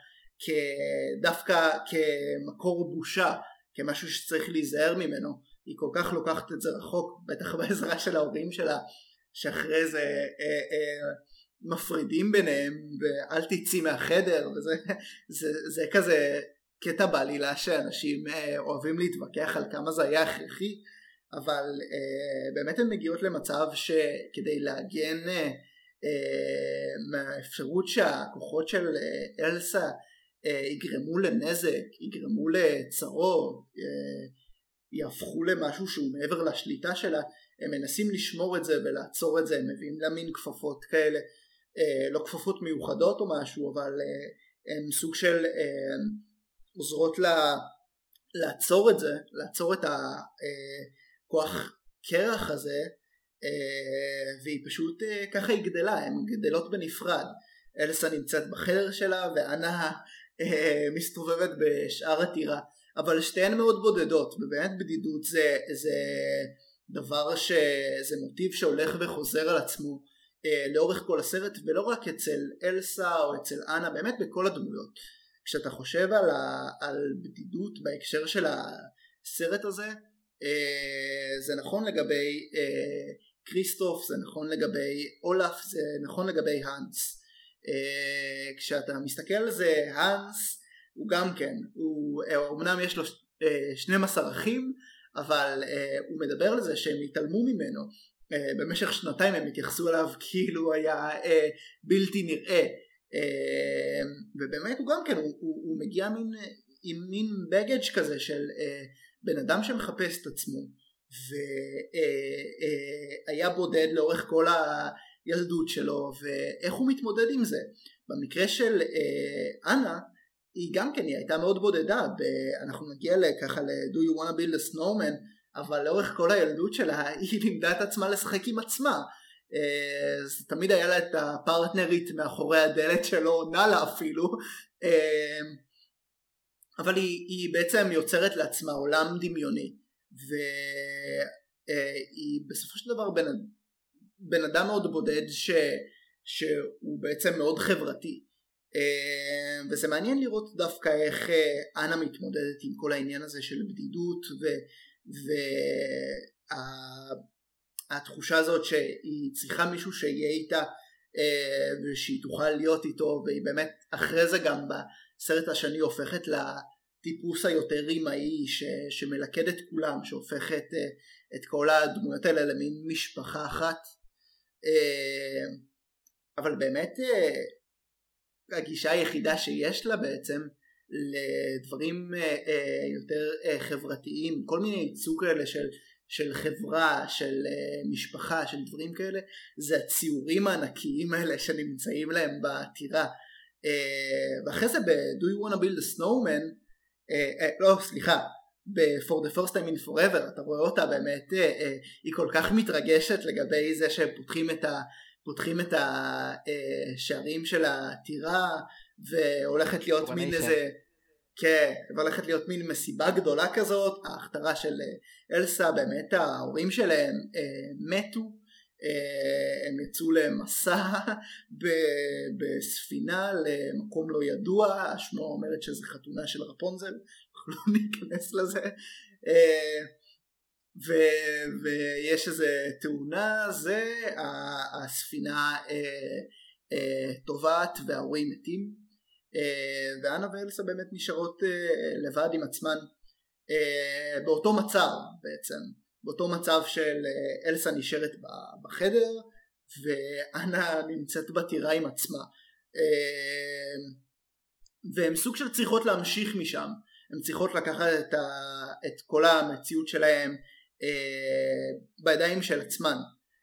דווקא כמקור בושה, כמשהו שצריך להיזהר ממנו. היא כל כך לוקחת את זה רחוק, בטח בעזרה של ההורים שלה, שאחרי זה אה, אה, מפרידים ביניהם ואל תצאי מהחדר, וזה זה, זה כזה קטע בעלילה שאנשים אה, אוהבים להתווכח על כמה זה היה הכרחי, אבל אה, באמת הן מגיעות למצב שכדי להגן אה, אה, מהאפשרות שהכוחות של אה, אלסה אה, יגרמו לנזק, יגרמו לצרות, אה, יהפכו למשהו שהוא מעבר לשליטה שלה, הם מנסים לשמור את זה ולעצור את זה, הם מביאים לה מין כפפות כאלה, אה, לא כפפות מיוחדות או משהו, אבל אה, הם סוג של אה, עוזרות לה לעצור את זה, לעצור את הכוח אה, קרח הזה, אה, והיא פשוט אה, ככה היא גדלה, הן גדלות בנפרד. אלסה נמצאת בחדר שלה ואנה אה, מסתובבת בשאר הטירה, אבל שתיהן מאוד בודדות, ובאמת בדידות זה, זה דבר שזה מוטיב שהולך וחוזר על עצמו אה, לאורך כל הסרט, ולא רק אצל אלסה או אצל אנה, באמת בכל הדמויות. כשאתה חושב על, ה, על בדידות בהקשר של הסרט הזה, אה, זה נכון לגבי אה, קריסטוף, זה נכון לגבי אולף, זה נכון לגבי האנס. אה, כשאתה מסתכל על זה, האנס הוא גם כן, הוא, אמנם יש לו שנים עשר אחים, אבל uh, הוא מדבר על זה שהם התעלמו ממנו, uh, במשך שנתיים הם התייחסו אליו כאילו הוא היה uh, בלתי נראה, uh, ובאמת הוא גם כן, הוא, הוא, הוא מגיע מין, עם מין בגאג' כזה של uh, בן אדם שמחפש את עצמו, והיה uh, uh, בודד לאורך כל הילדות שלו, ואיך הוא מתמודד עם זה. במקרה של uh, אנה, היא גם כן, היא הייתה מאוד בודדה, אנחנו נגיע לככה ל-Do you want to build a snowman, אבל לאורך כל הילדות שלה היא לימדה את עצמה לשחק עם עצמה, אז תמיד היה לה את הפרטנרית מאחורי הדלת שלו, נאלה אפילו, אבל היא, היא בעצם יוצרת לעצמה עולם דמיוני, והיא בסופו של דבר בן, בן אדם מאוד בודד ש, שהוא בעצם מאוד חברתי, וזה מעניין לראות דווקא איך אנה מתמודדת עם כל העניין הזה של בדידות והתחושה הזאת שהיא צריכה מישהו שיהיה איתה ושהיא תוכל להיות איתו, והיא באמת אחרי זה גם בסרט השני הופכת לטיפוס היותר רימאי שמלכד את כולם, שהופכת את כל הדמויות האלה למין משפחה אחת. אבל באמת הגישה היחידה שיש לה בעצם לדברים יותר חברתיים, כל מיני ייצוג כאלה של, של חברה, של משפחה, של דברים כאלה, זה הציורים הענקיים האלה שנמצאים להם בטירה. ואחרי זה ב-Do you want to build a snowman, לא סליחה, ב-For the first time in forever, אתה רואה אותה באמת, היא כל כך מתרגשת לגבי זה שפותחים את ה... פותחים את השערים של הטירה, והולכת להיות מין איזה, כן, והולכת להיות מין מסיבה גדולה כזאת, ההכתרה של אלסה, באמת ההורים שלהם מתו, הם יצאו למסע בספינה למקום לא ידוע, השמועה אומרת שזה חתונה של רפונזל, אנחנו לא ניכנס לזה, ו- ויש איזה תאונה, זה הספינה אה, אה, טובעת וההורים מתים, אה, ואנה ואלסה באמת נשארות אה, לבד עם עצמן אה, באותו מצב בעצם, באותו מצב של אה, אלסה נשארת בחדר ואנה נמצאת בטירה עם עצמה, אה, והן סוג של צריכות להמשיך משם, הן צריכות לקחת את, ה, את כל המציאות שלהם אה, בידיים של עצמן,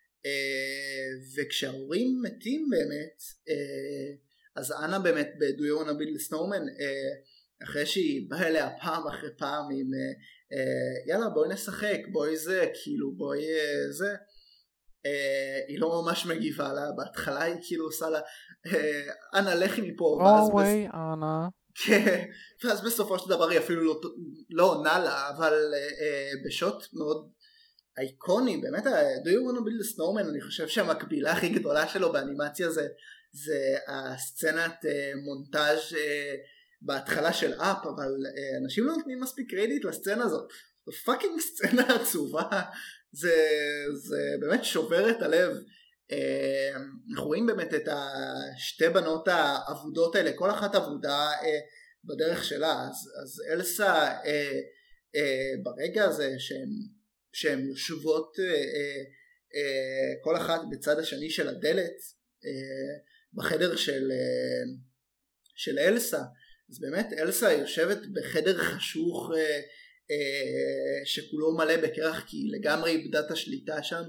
אה, וכשההורים מתים באמת, אה, אז אנה באמת ב-Do You Wanna Build a Snowman, אה, אחרי שהיא באה אליה פעם אחרי פעם עם אה, אה, יאללה בואי נשחק, בואי זה, כאילו בואי אה, זה, אה, היא לא ממש מגיבה לה, בהתחלה היא כאילו עושה לה, אה, אנה לכי מפה, No way, אנה. כן, ואז בסופו של דבר היא אפילו לא, לא עונה לה, אבל אה, בשוט מאוד אייקוני, באמת, Do You Wanna Build a Snowman, אני חושב שהמקבילה הכי גדולה שלו באנימציה זה, זה הסצנת אה, מונטאז' אה, בהתחלה של אפ, אבל אה, אנשים לא נותנים מספיק קרדיט לסצנה הזאת, זו פאקינג סצנה עצובה, זה, זה באמת שובר את הלב, אה, אנחנו רואים באמת את השתי בנות העבודות האלה, כל אחת עבודה אה, בדרך שלה, אז, אז אלסה אה, אה, ברגע הזה שהן, שהן יושבות אה, אה, אה, כל אחת בצד השני של הדלת אה, בחדר של, אה, של אלסה, אז באמת אלסה יושבת בחדר חשוך אה, אה, שכולו מלא בקרח כי היא לגמרי איבדה את השליטה שם,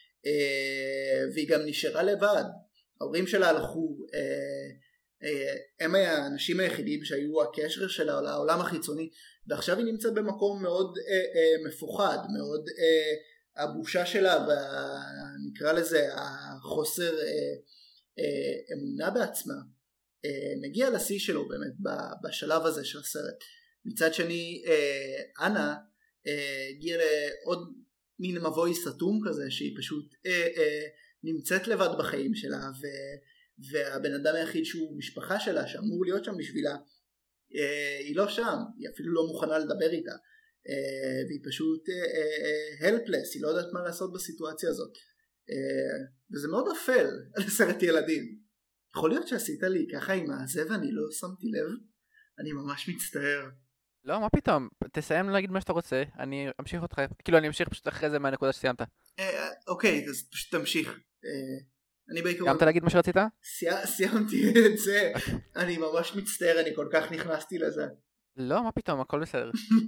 אה, והיא גם נשארה לבד, ההורים שלה הלכו, אה, אה, הם האנשים היחידים שהיו הקשר שלה לעולם החיצוני, ועכשיו היא נמצאת במקום מאוד אה, אה, מפוחד, מאוד אה, הבושה שלה ונקרא לזה החוסר אה, אה, אמונה בעצמה אה, מגיע לשיא שלו באמת בשלב הזה של הסרט. מצד שני אה, אנה אה, הגיעה לעוד מין מבוי סתום כזה שהיא פשוט אה, אה, נמצאת לבד בחיים שלה ו, והבן אדם היחיד שהוא משפחה שלה שאמור להיות שם בשבילה אה, היא לא שם, היא אפילו לא מוכנה לדבר איתה אה, והיא פשוט אה, אה, helpless, היא לא יודעת מה לעשות בסיטואציה הזאת אה, וזה מאוד אפל על סרט ילדים. יכול להיות שעשית לי ככה עם הזה ואני לא שמתי לב, אני ממש מצטער. לא, מה פתאום? תסיים להגיד מה שאתה רוצה, אני אמשיך אותך, כאילו אני אמשיך פשוט אחרי זה מהנקודה שסיימת. אוקיי, אז פשוט תמשיך. אני בעיקרון... סיימת להגיד מה שרצית? סיימתי את זה, אני ממש מצטער, אני כל כך נכנסתי לזה. לא, מה פתאום, הכל בסדר.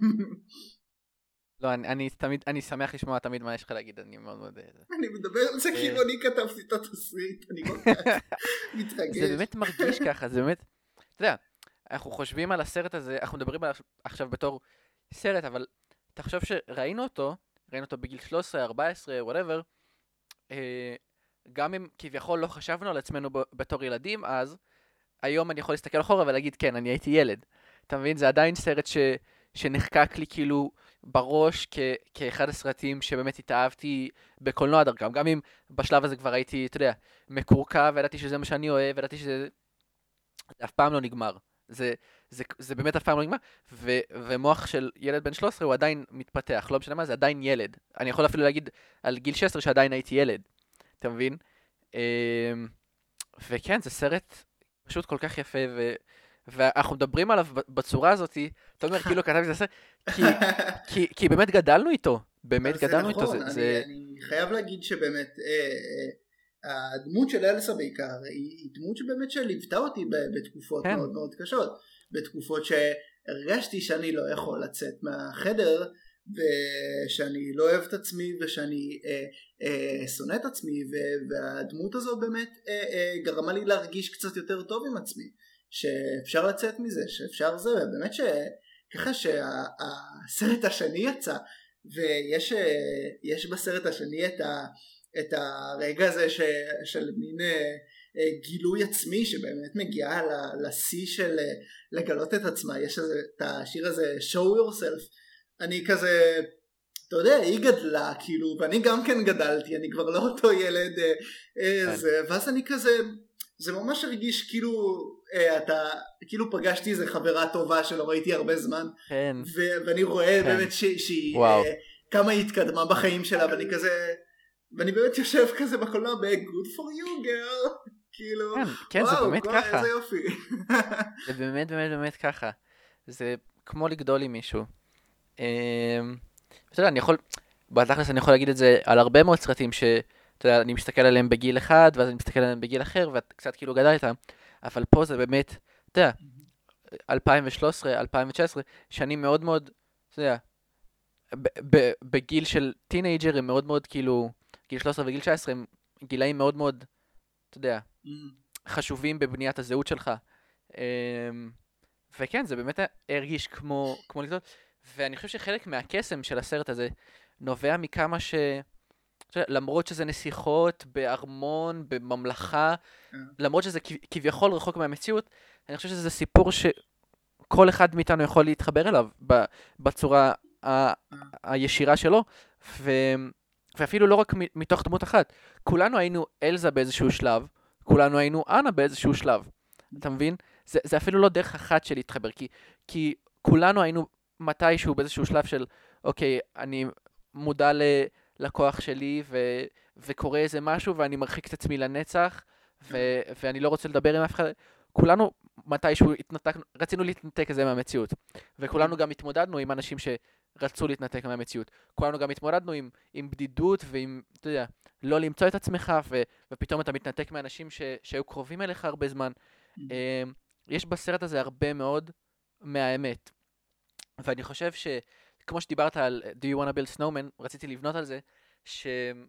לא, אני תמיד, אני שמח לשמוע תמיד מה יש לך להגיד, אני מאוד מאוד... אני מדבר על זה כאילו אני כתבתי את התסריט, אני כל כך מתרגש. זה באמת מרגיש ככה, זה באמת, אתה יודע, אנחנו חושבים על הסרט הזה, אנחנו מדברים עליו עכשיו בתור סרט, אבל אתה חושב שראינו אותו, ראינו אותו בגיל שלוש עשרה, ארבע עשרה, whatever, גם אם כביכול לא חשבנו על עצמנו בתור ילדים, אז היום אני יכול להסתכל אחורה ולהגיד, כן, אני הייתי ילד. אתה מבין? זה עדיין סרט ש, שנחקק לי כאילו בראש כ, כאחד הסרטים שבאמת התאהבתי בקולנוע דרכם. גם אם בשלב הזה כבר הייתי, אתה יודע, מקורקע, וידעתי שזה מה שאני אוהב, וידעתי שזה אף פעם לא נגמר. זה, זה, זה באמת אף פעם לא נגמר, ו, ומוח של ילד בן שלוש עשרה הוא עדיין מתפתח, לא משנה מה, זה עדיין ילד. אני יכול אפילו להגיד על גיל שש עשרה שעדיין הייתי ילד. אתה מבין? וכן, זה סרט פשוט כל כך יפה, ו... ואנחנו מדברים עליו בצורה הזאת, אתה אומר, כאילו כתבתי את הסרט, כי, כי, כי באמת גדלנו איתו, באמת גדלנו איתו. זה נכון, זה... אני, אני חייב להגיד שבאמת, אה, אה, הדמות של אלסה בעיקר, היא, היא דמות שבאמת שליוותה אותי בתקופות כן. מאוד מאוד קשות, בתקופות שהרגשתי שאני לא יכול לצאת מהחדר, ושאני לא אוהב את עצמי ושאני אה, אה, שונא את עצמי ו- והדמות הזאת באמת אה, אה, גרמה לי להרגיש קצת יותר טוב עם עצמי שאפשר לצאת מזה, שאפשר זה, ובאמת שככה שהסרט השני יצא ויש אה, יש בסרט השני את, ה- את הרגע הזה ש- של מין אה, אה, גילוי עצמי שבאמת מגיעה לשיא של אה, לגלות את עצמה, יש איזה, את השיר הזה show yourself, אני כזה, אתה יודע, היא גדלה כאילו, ואני גם כן גדלתי, אני כבר לא אותו ילד, אה, אה, זה, ואז אני כזה, זה ממש הרגיש כאילו, אה, אתה, כאילו פגשתי איזה חברה טובה שלא ראיתי הרבה זמן, כן. ו- ואני רואה כן. באמת ש- שהיא אה, כמה היא התקדמה בחיים שלה, ואני כזה, ואני באמת יושב כזה בקולנוע ב-good for you girl, כאילו, כן, כן, זה באמת ככה. איזה יופי. זה באמת באמת באמת ככה. זה כמו לגדול עם מישהו. אתה יודע, אני יכול, בתכלס אני יכול להגיד את זה על הרבה מאוד סרטים שאתה יודע, אני מסתכל עליהם בגיל אחד, ואז אני מסתכל עליהם בגיל אחר, ואתה קצת כאילו גדל איתם, אבל פה זה באמת, אתה יודע, אלפיים ושלוש עשרה, אלפיים ותשע עשרה, שנים מאוד מאוד, אתה יודע, בגיל של טינאג'ר הם מאוד מאוד כאילו, גיל שלוש עשרה וגיל תשע עשרה הם גילאים מאוד מאוד, אתה יודע, חשובים בבניית הזהות שלך. וכן, זה באמת הרגיש כמו, כמו לגדול. ואני חושב שחלק מהקסם של הסרט הזה נובע מכמה ש... למרות שזה נסיכות בארמון, בממלכה, למרות שזה כביכול רחוק מהמציאות, אני חושב שזה סיפור שכל אחד מאיתנו יכול להתחבר אליו בצורה ה- הישירה שלו, ו... ואפילו לא רק מתוך דמות אחת. כולנו היינו אלזה באיזשהו שלב, כולנו היינו אנה באיזשהו שלב. אתה מבין? זה, זה אפילו לא דרך אחת של להתחבר, כי, כי כולנו היינו מתישהו באיזשהו שלב של, אוקיי, אני מודע ל... לקוח שלי, ו... וקורא איזה משהו, ואני מרחיק את עצמי לנצח, ו... ואני לא רוצה לדבר עם אף אחד. כולנו מתישהו התנתק... רצינו להתנתק כזה מהמציאות. וכולנו גם התמודדנו עם אנשים שרצו להתנתק מהמציאות. כולנו גם התמודדנו עם, עם בדידות, ועם, אתה יודע, לא למצוא את עצמך, ו... ופתאום אתה מתנתק מאנשים ש... שהיו קרובים אליך הרבה זמן. יש בסרט הזה הרבה מאוד מהאמת. ואני חושב ש... כמו שדיברת על Do you want to build snowman, רציתי לבנות על זה, ש...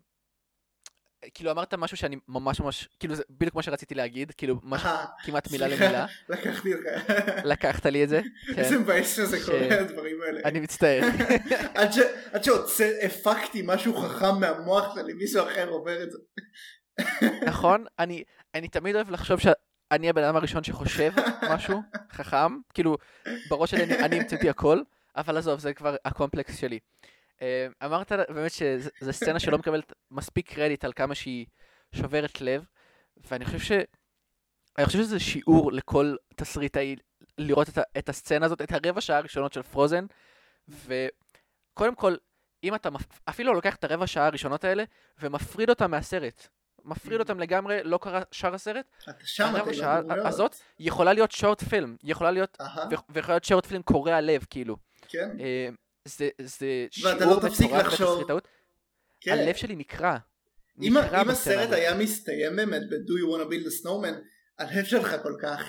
כאילו אמרת משהו שאני ממש ממש, כאילו זה בדיוק כמו שרציתי להגיד, כאילו משהו כמעט מילה למילה. לקחתי לך. לקחת לי את זה. איזה מבאס שזה קורה, הדברים האלה. אני מצטער. עד שהפקתי משהו חכם מהמוח שלי, מישהו אחר עובר את זה. נכון, אני תמיד אוהב לחשוב שאני הבן אדם הראשון שחושב משהו חכם, כאילו בראש שלי אני המצאתי הכל, אבל עזוב, זה כבר הקומפלקס שלי. אמרת באמת שזו סצנה שלא מקבלת מספיק קרדיט על כמה שהיא שוברת לב, ואני חושב ש... אני חושב שזה שיעור לכל תסריטאי לראות את, את הסצנה הזאת, את הרבע שעה הראשונות של פרוזן, וקודם כל, אם אתה אפילו לוקח את הרבע שעה הראשונות האלה, ומפריד אותם מהסרט, מפריד אותם לגמרי, לא קרה שאר הסרט, הרבע שעה הזאת יכולה להיות שורט פילם, יכולה להיות, ויכולה להיות שורט פילם קורע לב, כאילו. כן. זה, זה שיעור מטורף בתסריטאות. הלב שלי נקרא. אם הסרט היה מסתיים באמת ב-Do you want to build a snowman, הלב שלך כל כך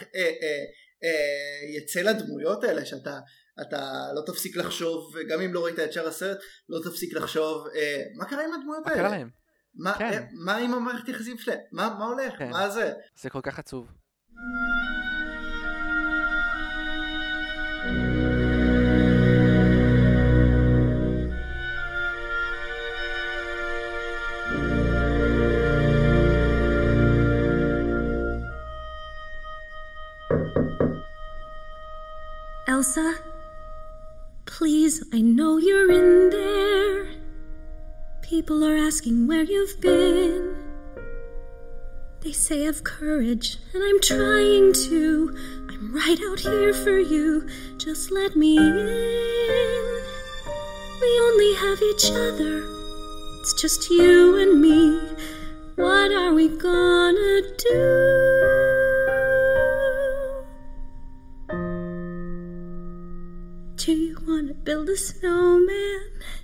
יצא לדמויות האלה, שאתה לא תפסיק לחשוב, גם אם לא ראית את שאר הסרט, לא תפסיק לחשוב, מה קרה עם הדמויות האלה? מה קרה להם? מה עם המערכת יחסים שלהם? מה הולך? מה זה? זה כל כך עצוב. Elsa, please, I know you're in there. People are asking where you've been. They say have courage, and I'm trying to. I'm right out here for you. Just let me in. We only have each other. It's just you and me. What are we gonna do? Do you want to build a snowman?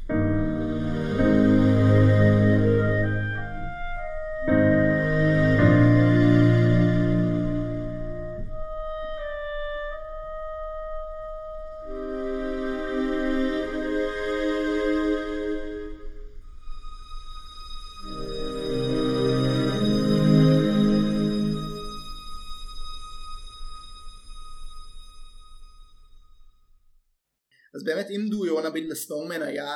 אז באמת אם Do You Wanna Build a Snowman היה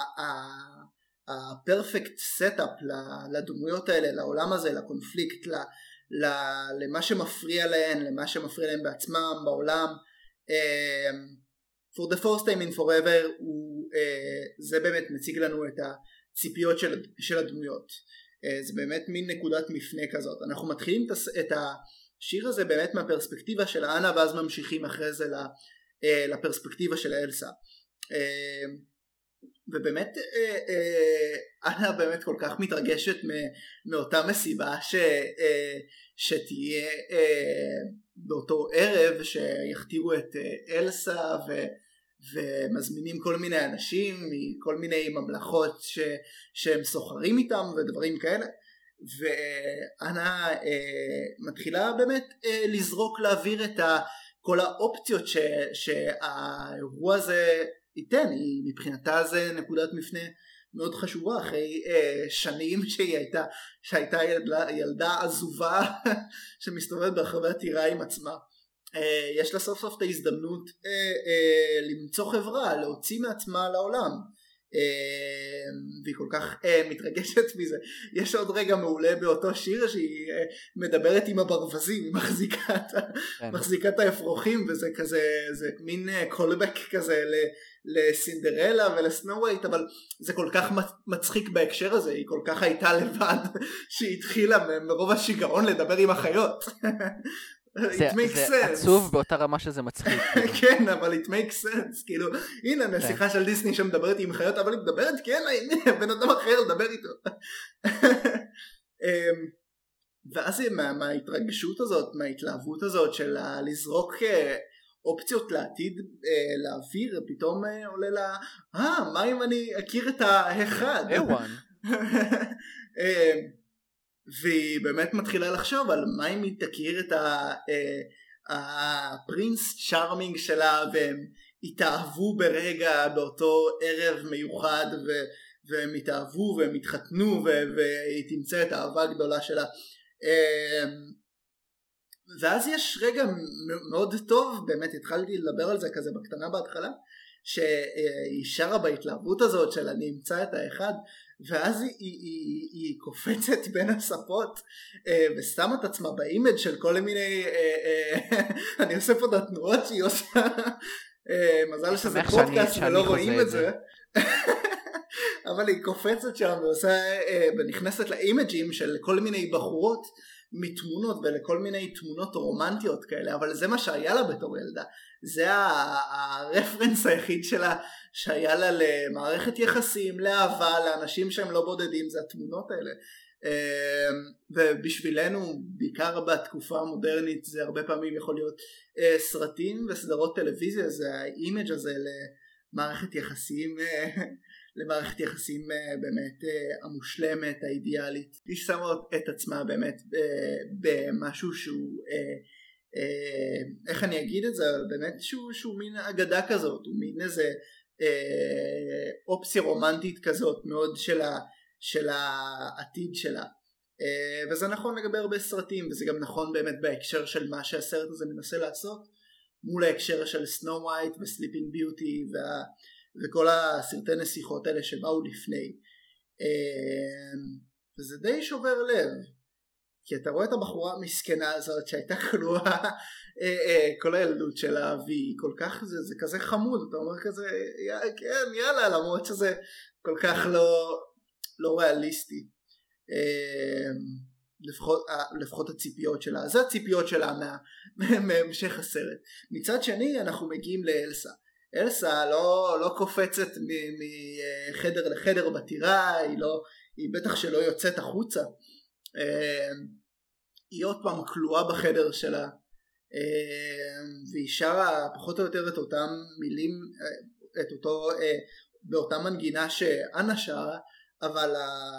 ה-perfect setup לדמויות האלה, לעולם הזה, לקונפליקט, למה שמפריע להן, למה שמפריע להן בעצמם, בעולם. For the first time in forever זה באמת מציג לנו את הציפיות של הדמויות. זה באמת מין נקודת מפנה כזאת. אנחנו מתחילים את השיר הזה באמת מהפרספקטיבה של אנה, ואז ממשיכים אחרי זה לפרספקטיבה של אלסה. ובאמת אנה באמת כל כך מתרגשת מאותה מסיבה ש, שתהיה באותו ערב שיכתירו את אלסה ו, ומזמינים כל מיני אנשים מכל מיני ממלכות ש, שהם סוחרים איתם ודברים כאלה, ואנה מתחילה באמת לזרוק לאוויר את כל האופציות ש, שהאירוע הזה ייתן. היא מבחינתה זה נקודת מפנה מאוד חשובה אחרי אה, שנים שהיא הייתה, שהייתה ילדה, ילדה עזובה שמסתובבת ברחבי הטירה עם עצמה. אה, יש לה סוף סוף את ההזדמנות אה, אה, למצוא חברה, להוציא מעצמה לעולם, אה, והיא כל כך אה, מתרגשת מזה. יש עוד רגע מעולה באותו שיר שהיא אה, מדברת עם הברווזים, היא מחזיקה את, מחזיקה את האפרוחים, וזה כזה, זה מין קולבק כזה ל... לסינדרלה ולסנואו ווייט, אבל זה כל כך מצחיק בהקשר הזה, היא כל כך הייתה לבד שהיא התחילה מרוב השיגעון לדבר עם החיות. זה, זה עצוב באותה רמה שזה מצחיק. כן, אבל it makes sense, כאילו, הנה נסיכה של דיסני שמדברת עם חיות, אבל היא מדברת, כן, הנה, בן אדם אחר לדבר איתו. ואז מה, מההתרגשות הזאת, מההתלהבות הזאת של לזרוק אופציות לעתיד אה, לאוויר, פתאום אה, עולה לה, אה, מה אם אני אכיר את האחד? איוון. אה, והיא באמת מתחילה לחשוב על מה אם היא תכיר את ה, אה, הפרינס צ'ארמינג שלה, והם התאהבו ברגע באותו ערב מיוחד, ו, והם התאהבו והם התחתנו, ו, והיא תמצא את האהבה הגדולה שלה. אה, ואז יש רגע מאוד טוב, באמת התחלתי לדבר על זה כזה בקטנה בהתחלה, שהיא שרה בהתלהבות הזאת של אני אמצא את האחד, ואז היא, היא, היא, היא קופצת בין הספות ושמה את עצמה באימג' של כל מיני, אני עושה פה את התנועות שהיא עושה, מזל שזה פודקאסט ולא רואים את זה, אבל היא קופצת שם ועושה, ונכנסת לאימג'ים של כל מיני בחורות מתמונות ולכל מיני תמונות רומנטיות כאלה, אבל זה מה שהיה לה בתור ילדה, זה הרפרנס היחיד שלה שהיה לה למערכת יחסים, לאהבה, לאנשים שהם לא בודדים, זה התמונות האלה. ובשבילנו, בעיקר בתקופה המודרנית, זה הרבה פעמים יכול להיות סרטים וסדרות טלוויזיה, זה האימג' הזה למערכת יחסים, למערכת יחסים באמת המושלמת, האידיאלית. היא שמה את עצמה באמת במשהו שהוא, איך אני אגיד את זה, באמת שהוא, שהוא מין אגדה כזאת, הוא מין איזה אופציה רומנטית כזאת מאוד של, ה, של העתיד שלה. וזה נכון לגבי הרבה סרטים, וזה גם נכון באמת בהקשר של מה שהסרט הזה מנסה לעשות, מול ההקשר של סנואו ווייט וסליפינג ביוטי וה... וכל הסרטי נסיכות האלה שבאו לפני. וזה די שובר לב, כי אתה רואה את הבחורה המסכנה הזאת שהייתה כלואה כל הילדות שלה, והיא כל כך, זה, זה כזה חמוד, אתה אומר כזה, כן, יאללה, למרות שזה כל כך לא, לא ריאליסטי. לפחות, לפחות הציפיות שלה, זה הציפיות שלה מה, מהמשך הסרט. מצד שני אנחנו מגיעים לאלסה. אלסה לא, לא קופצת מחדר לחדר בטירה, היא, לא, היא בטח שלא יוצאת החוצה, היא עוד פעם כלואה בחדר שלה, והיא שרה פחות או יותר את אותם מילים, את אותו, באותה מנגינה שאנה שרה, אבל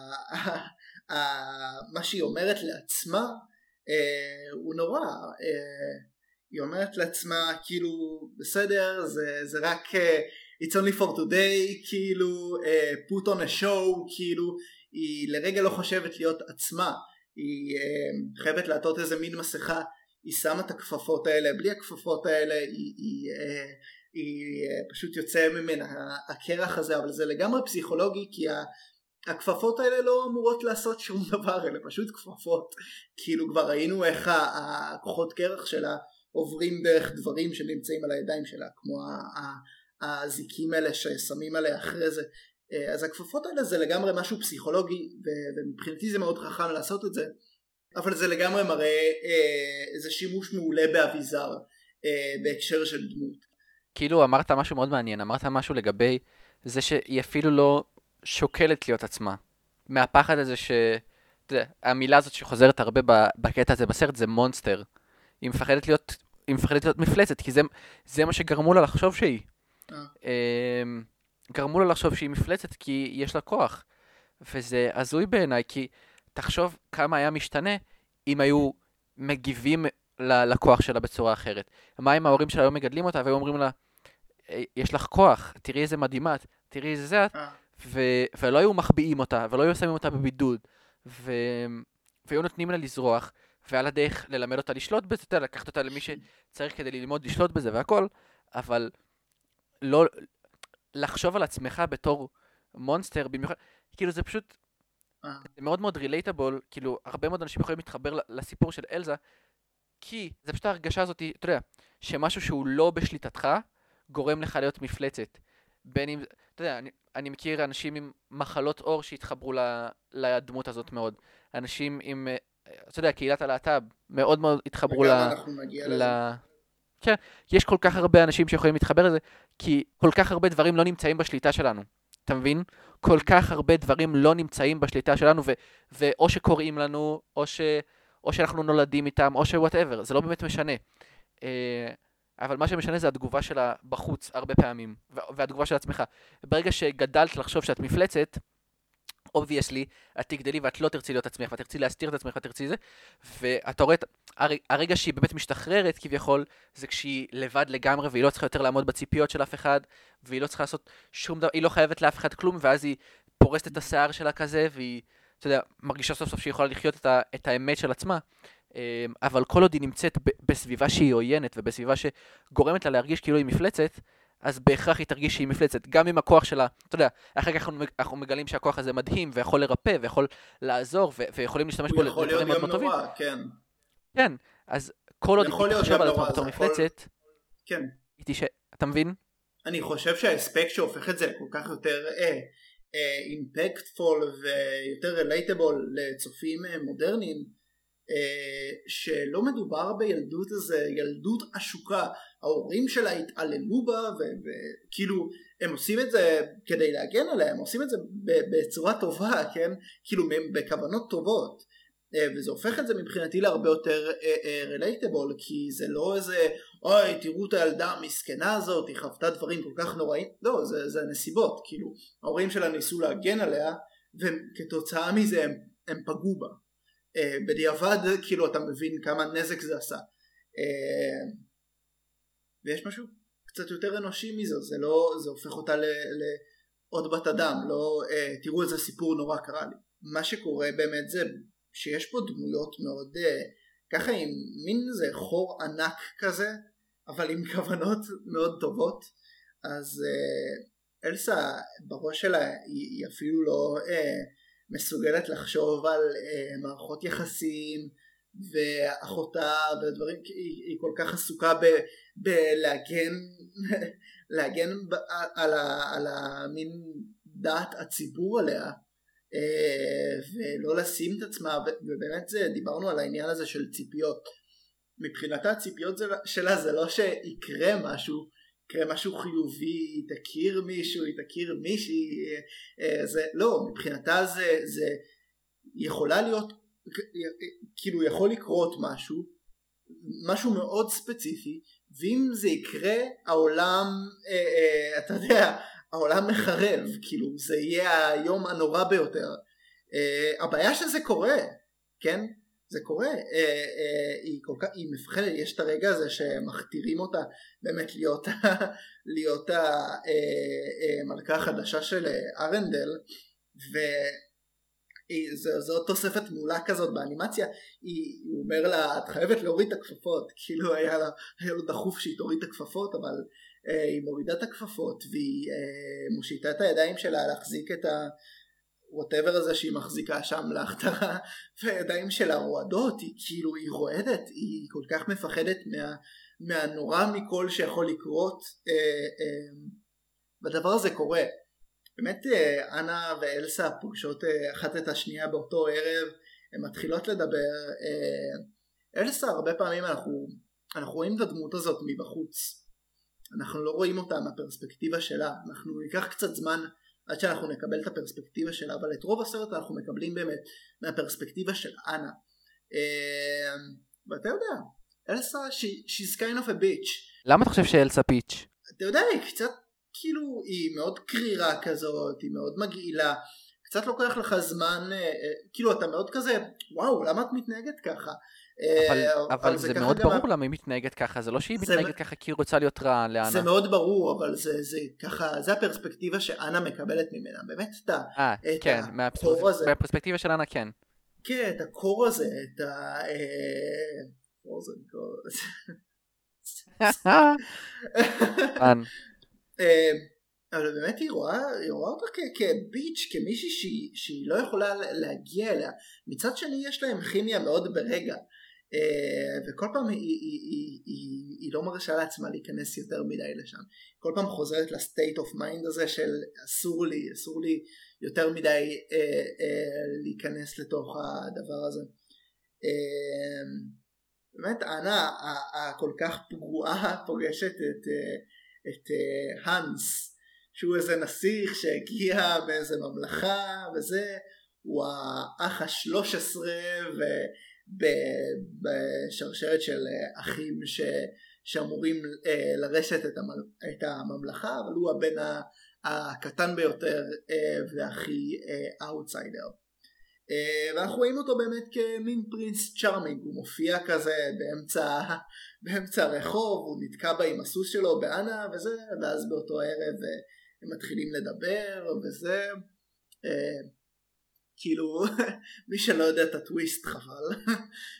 מה שהיא אומרת לעצמה הוא נורא, היא אומרת לעצמה כאילו בסדר, זה, זה רק uh, it's only for today, כאילו uh, put on a show, כאילו היא לרגע לא חושבת להיות עצמה, היא uh, חייבת לעטות איזה מין מסכה, היא שמה את הכפפות האלה, בלי הכפפות האלה היא, היא, uh, היא uh, פשוט יוצא ממנה הקרח הזה, אבל זה לגמרי פסיכולוגי, כי ה... הכפפות האלה לא אמורות לעשות שום דבר, אלה פשוט כפפות, כאילו כבר ראינו איך הכוחות קרח שלה עוברים דרך דברים שנמצאים על הידיים שלה, כמו הזיקים האלה ששמים עליה אחרי זה. אז הכפפות האלה זה לגמרי משהו פסיכולוגי, ומבחינתי זה מאוד חכם לעשות את זה, אבל זה לגמרי מראה איזה שימוש מעולה באביזר בהקשר של דמות. כאילו אמרת משהו מאוד מעניין, אמרת משהו לגבי זה שהיא אפילו לא שוקלת להיות עצמה. מהפחד הזה ש... אתה יודע, המילה הזאת שחוזרת הרבה בקטע הזה בסרט זה מונסטר. היא מפחדת להיות, היא מפחדת להיות מפלצת, כי זה, זה מה שגרמו לה לחשוב שהיא. גרמו לה לחשוב שהיא מפלצת כי יש לה כוח. וזה הזוי בעיניי, כי תחשוב כמה היה משתנה אם היו מגיבים לכוח שלה בצורה אחרת. מה אם ההורים שלה היו מגדלים אותה והיו אומרים לה, יש לך כוח, תראי איזה מדהימה, תראי איזה זה את, ו- ולא היו מחביאים אותה, ולא היו שמים אותה בבידוד, ו- והיו נותנים לה לזרוח, ועל הדרך ללמד אותה לשלוט בזה, אתה לקחת אותה למי שצריך כדי ללמוד לשלוט בזה והכל, אבל לא לחשוב על עצמך בתור מונסטר, במיוחד, כאילו זה פשוט, זה מאוד מאוד רילייטבול, כאילו הרבה מאוד אנשים יכולים להתחבר לסיפור של אלזה, כי זה פשוט ההרגשה הזאת, אתה יודע, שמשהו שהוא לא בשליטתך, גורם לך להיות מפלצת. בין אם, אתה יודע, אני, אני מכיר אנשים עם מחלות אור שהתחברו ל, לדמות הזאת מאוד. אנשים עם, אתה יודע, קהילת הלהט"ב, מאוד מאוד התחברו ל... וגם אנחנו נגיע ל... לזה. כן, יש כל כך הרבה אנשים שיכולים להתחבר לזה, כי כל כך הרבה דברים לא נמצאים בשליטה שלנו. אתה מבין? כל כך הרבה דברים לא נמצאים בשליטה שלנו, ו, ואו שקוראים לנו, או, ש, או שאנחנו נולדים איתם, או ש-whatever. זה לא באמת משנה. אבל מה שמשנה זה התגובה שלה בחוץ הרבה פעמים, והתגובה של עצמך. ברגע שגדלת לחשוב שאת מפלצת, obviously, את תגדלי ואת לא תרצי להיות עצמך, ואת תרצי להסתיר את עצמך, ואת תרצי זה, ואתה רואה, הרגע שהיא באמת משתחררת כביכול, זה כשהיא לבד לגמרי, והיא לא צריכה יותר לעמוד בציפיות של אף אחד, והיא לא צריכה לעשות שום דבר, היא לא חייבת לאף אחד כלום, ואז היא פורסת את השיער שלה כזה, והיא, אתה יודע, מרגישה סוף סוף שהיא יכולה לחיות את, ה, את האמת של עצמה, אבל כל עוד היא נמצאת בסביבה שהיא עוינת, ובסביבה שגורמת לה להרגיש כאילו היא מפלצת, אז בהכרח היא תרגיש שהיא מפלצת, גם עם הכוח שלה, אתה יודע, אחר כך אנחנו מגלים שהכוח הזה מדהים, ויכול לרפא, ויכול לעזור, ויכולים להשתמש בו לדברים מאוד טובים. נורא, כן. כן, אז כל עוד היא תחשוב על עצמה בתור מפלצת, כן. אתה מבין? אני חושב שהאספקט שהופך את זה כל כך יותר אימפקטפול, ויותר רילייטבול לצופים מודרניים, שלא מדובר בילדות הזה, ילדות עשוקה, ההורים שלה התעללו בה וכאילו הם עושים את זה כדי להגן עליה, הם עושים את זה בצורה טובה, כן? כאילו בכוונות טובות, וזה הופך את זה מבחינתי להרבה יותר רילייטבול, כי זה לא איזה אוי תראו את הילדה המסכנה הזאת, היא חוותה דברים כל כך נוראים, לא, זה, זה נסיבות, כאילו ההורים שלה ניסו להגן עליה וכתוצאה מזה הם, הם פגעו בה. Uh, בדיעבד כאילו אתה מבין כמה נזק זה עשה, uh, ויש משהו קצת יותר אנושי מזה, זה לא, זה הופך אותה לעוד בת אדם, לא uh, תראו איזה סיפור נורא קרה לי. מה שקורה באמת זה שיש פה דמויות מאוד uh, ככה עם מין זה חור ענק כזה, אבל עם כוונות מאוד טובות. אז uh, אלסה בראש שלה היא, היא אפילו לא uh, מסוגלת לחשוב על uh, מערכות יחסים ואחותה ודברים, היא, היא כל כך עסוקה ב, בלהגן להגן ב, על, ה, על המין דעת הציבור עליה, uh, ולא לשים את עצמה, ובאמת זה, דיברנו על העניין הזה של ציפיות. מבחינתה הציפיות שלה זה לא שיקרה משהו, יקרה משהו חיובי, היא תכיר מישהו, היא תכיר מישהי, זה, לא, מבחינתה זה, זה יכולה להיות, כאילו יכול לקרות משהו, משהו מאוד ספציפי, ואם זה יקרה, העולם, אתה יודע, העולם מחרב, כאילו זה יהיה היום הנורא ביותר. הבעיה שזה קורה, כן? זה קורה, אה, אה, היא כל כך, היא מפחדת, יש את הרגע הזה שמכתירים אותה באמת להיות, להיות המלכה החדשה של ארנדל, וזו תוספת מולה כזאת באנימציה, היא, הוא אומר לה, את חייבת להוריד את הכפפות, כאילו היה, לה, היה לו דחוף שהיא תוריד את הכפפות, אבל אה, היא מורידה את הכפפות, והיא אה, מושיטה את הידיים שלה להחזיק את ה... whatever הזה שהיא מחזיקה שם להכתרה, והידיים שלה רועדות, היא כאילו היא רועדת, היא כל כך מפחדת מה, מהנורא מכל שיכול לקרות, אה, אה, והדבר הזה קורה. באמת אה, אנה ואלסה פוגשות אה, אחת את השנייה באותו ערב, הן מתחילות לדבר, אה, אלסה הרבה פעמים אנחנו, אנחנו רואים את הדמות הזאת מבחוץ, אנחנו לא רואים אותה מהפרספקטיבה שלה, אנחנו ניקח קצת זמן עד שאנחנו נקבל את הפרספקטיבה שלה, אבל את רוב הסרט אנחנו מקבלים באמת מהפרספקטיבה של אנה. ואתה יודע, אלסה, she, she's kind of a bitch. למה אתה חושב שאלסה פיץ'? אתה יודע, היא קצת, כאילו, היא מאוד קרירה כזאת, היא מאוד מגעילה, קצת לוקח לך זמן, כאילו אתה מאוד כזה, וואו, למה את מתנהגת ככה? אבל, אבל זה, זה מאוד ברור גם... למה היא מתנהגת ככה, זה לא שהיא מתנהגת זה... ככה כי היא רוצה להיות רעה לאנה. זה מאוד ברור, אבל זה, זה ככה, זה הפרספקטיבה שאנה מקבלת ממנה, באמת את, 아, את כן, הקור מהפרס... הזה. מהפרספקטיבה של אנה כן. כן, את הקור הזה, את ה... פרוזן קור. אבל באמת היא רואה, היא רואה אותה כביץ', כמישהי שהיא, שהיא לא יכולה להגיע אליה. מצד שני יש להם כימיה מאוד ברגע, וכל פעם היא, היא, היא, היא, היא לא מרשה לעצמה להיכנס יותר מדי לשם. כל פעם חוזרת לסטייט אוף מיינד הזה של אסור לי, אסור לי יותר מדי אה, אה, להיכנס לתוך הדבר הזה. אה, באמת אנה הכל כך פגועה פוגשת את, את הנס, שהוא איזה נסיך שהגיע באיזה ממלכה וזה, הוא האח השלוש עשרה ובשרשרת של אחים ש, שאמורים לרשת את, המל, את הממלכה, אבל הוא הבן הקטן ביותר והכי אאוטסיידר. ואנחנו רואים אותו באמת כמין פרינס צ'ארמינג, הוא מופיע כזה באמצע, באמצע הרחוב, הוא נתקע בה עם הסוס שלו באנה וזה, ואז באותו ערב הם מתחילים לדבר וזה, כאילו מי שלא יודע את הטוויסט חבל.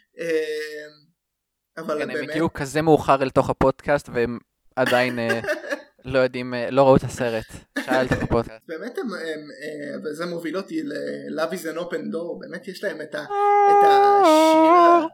אבל כן, באמת... הם הגיעו כזה מאוחר אל תוך הפודקאסט והם עדיין לא יודעים, לא ראו את הסרט. שאלת את הפודקאסט. באמת הם, וזה מוביל אותי ל-Love is an open door, באמת יש להם את השיר.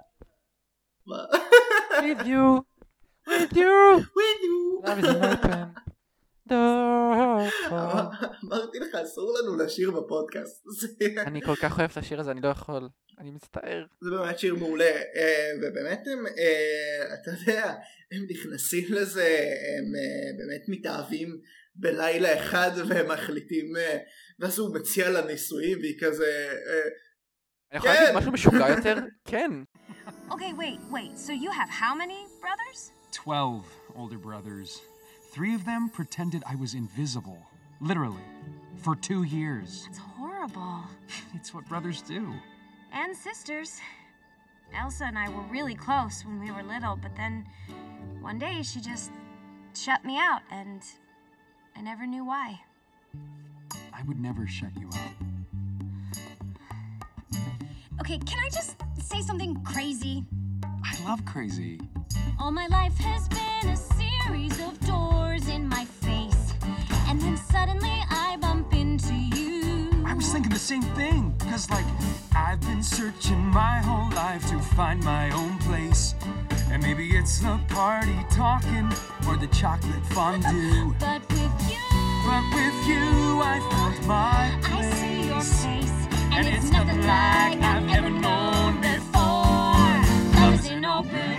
With you, with you, with you. Love is an open door. אמרתי לך, אסור לנו לשיר בפודקאסט. אני כל כך אוהב את השיר הזה, אני לא יכול. אני מצטער. זה באמת שיר מעולה, ובאמת הם, אתה יודע, הם נכנסים לזה, הם באמת מתאהבים בלילה אחד, והם מחליטים, ואז הוא מציע לנישואים, והיא כזה, אני יכול להגיד משהו משוגע יותר? כן. Okay, wait, wait, so you have how many brothers? Twelve older brothers. Three of them pretended I was invisible, literally, for two years. That's horrible. It's what brothers do. And sisters. Elsa and I were really close when we were little, but then one day she just shut me out, and I never knew why. I would never shut you out. Okay, can I just say something crazy? I love crazy. All my life has been a series of doors in my face, and then suddenly I bump into you. I was thinking the same thing, because like I've been searching my whole life to find my own place, and maybe it's the party talking or the chocolate fondue, but with you, but with you I found my place. I see your face, and, and it's, it's nothing like I've ever known before. Love is an open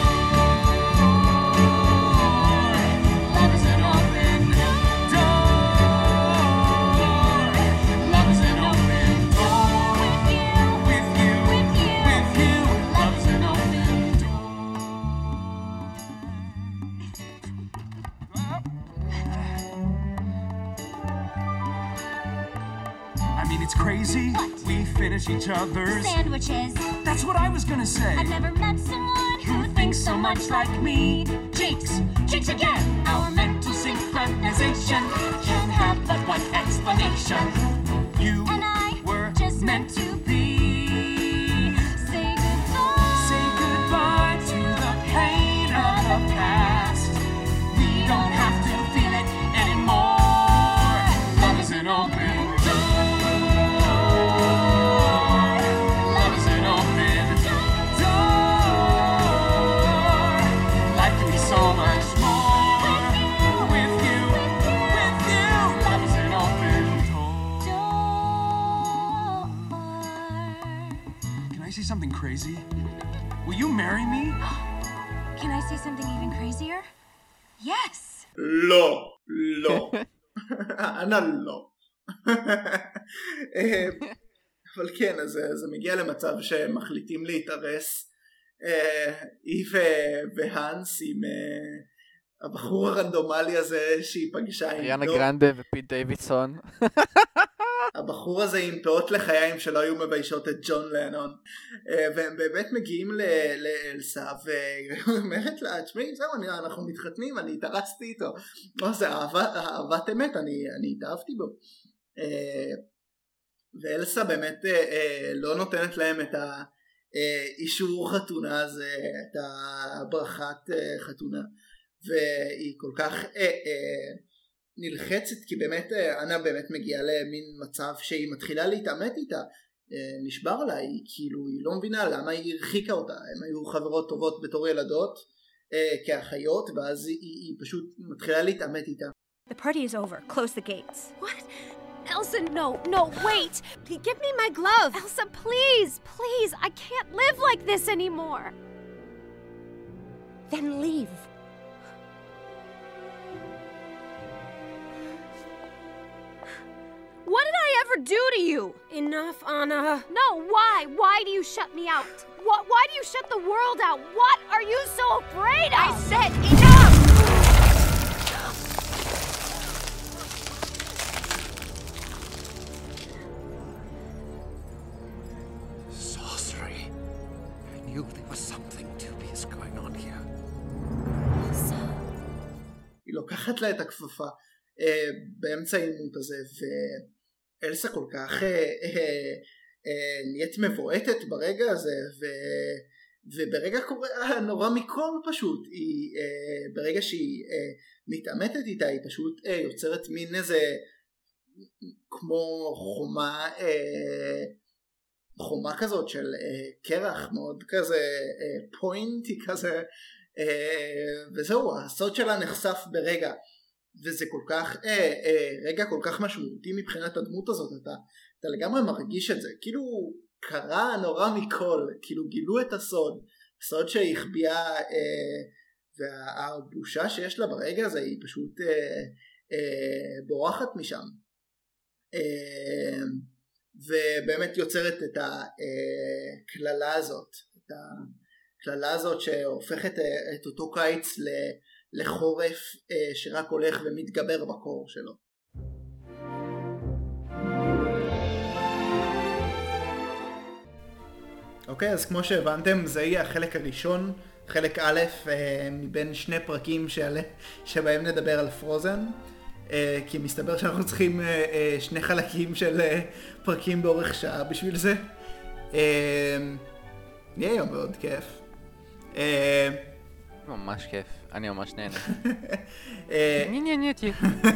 crazy. What? We finish each other's sandwiches. That's what I was gonna say. I've never met someone who thinks so much like me. Jinx, jinx again. Our mental synchronization can have but one explanation. You and I were just meant to be. Say goodbye. Say goodbye to the pain of the past. We don't have to feel it anymore. Love is an open something crazy? Will you marry me? Can I say something even crazier? Yes! לא, לא. אנא לא. אבל כן, אז זה מגיע למצב שמחליטים להתארס. היא והנס עם הבחור הרנדומלי הזה שהיא פגשה עם... אריאנה גרנדה ופיט דיווידסון. הבחור הזה עם פאות לחיים שלא היו מביישות את ג'ון לנון, והם באמת מגיעים לאלסה ואומרת לה, תשמעי, זהו, אנחנו מתחתנים, אני התארסתי איתו. זה אהבת אמת, אני התאהבתי בו. ואלסה באמת לא נותנת להם את האישור חתונה הזה, את הברכת חתונה, והיא כל כך נלחצת, כי באמת אנה באמת מגיעה למין מצב שהיא מתחילה להתעמת איתה, נשבר לה, היא כאילו היא לא מבינה למה היא הרחיקה אותה, הם היו חברות טובות בתור ילדות כאחיות, ואז היא, היא פשוט מתחילה להתעמת איתה. The party is over. Close the gates. What? Elsa, no, no, wait! Give me my glove! Elsa, please, please! I can't live like this anymore! Then leave. What did I ever do to you? Enough, Anna. No, why? Why do you shut me out? What? Why do you shut the world out? What are you so afraid of? I said enough! Sorcery. I knew there was something dubious going on here. היא לוקחת לה את הכפפה באמצע העימות הזה, ואלסה כל כך נהיית מבועטת ברגע הזה, וברגע קורה נורא מכל פשוט, היא ברגע שהיא מתעמתת איתה, היא פשוט יוצרת מין איזה כמו חומה חומה כזאת של קרח מאוד כזה פוינטי כזה, וזהו, הסוד שלה נחשף ברגע, וזה כל כך אה, אה, רגע כל כך משמעותי מבחינת הדמות הזאת, אתה, אתה לגמרי מרגיש את זה, כאילו קרה נורא מכל, כאילו גילו את הסוד, הסוד שהחביאה, אה, והבושה שיש לה ברגע הזה היא פשוט אה, אה, בורחת משם, אה, ובאמת יוצרת את הכללה הזאת, את הכללה הזאת שהופכת את אותו קיץ לחורף שרק הולך ומתגבר בקור שלו. אוקיי, אז כמו שהבנתם, זה יהיה החלק הראשון, חלק א' מבין שני פרקים שעלה, שבהם נדבר על פרוזן, כי מסתבר שאנחנו צריכים שני חלקים של פרקים באורך שעה בשביל זה. נהיה יום מאוד כיף. ממש כיף, אני ממש נהנה. אני נהניתי.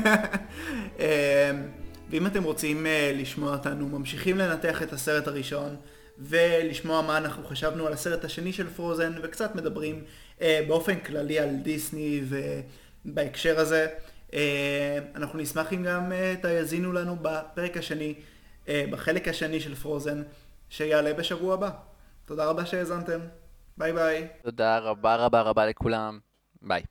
ואם אתם רוצים לשמוע אותנו, ממשיכים לנתח את הסרט הראשון, ולשמוע מה אנחנו חשבנו על הסרט השני של פרוזן, וקצת מדברים באופן כללי על דיסני ובהקשר הזה. אנחנו נשמח אם גם תאזינו לנו בפרק השני, בחלק השני של פרוזן, שיעלה בשבוע הבא. תודה רבה שהאזנתם. ביי ביי. תודה רבה רבה רבה לכולם. ביי.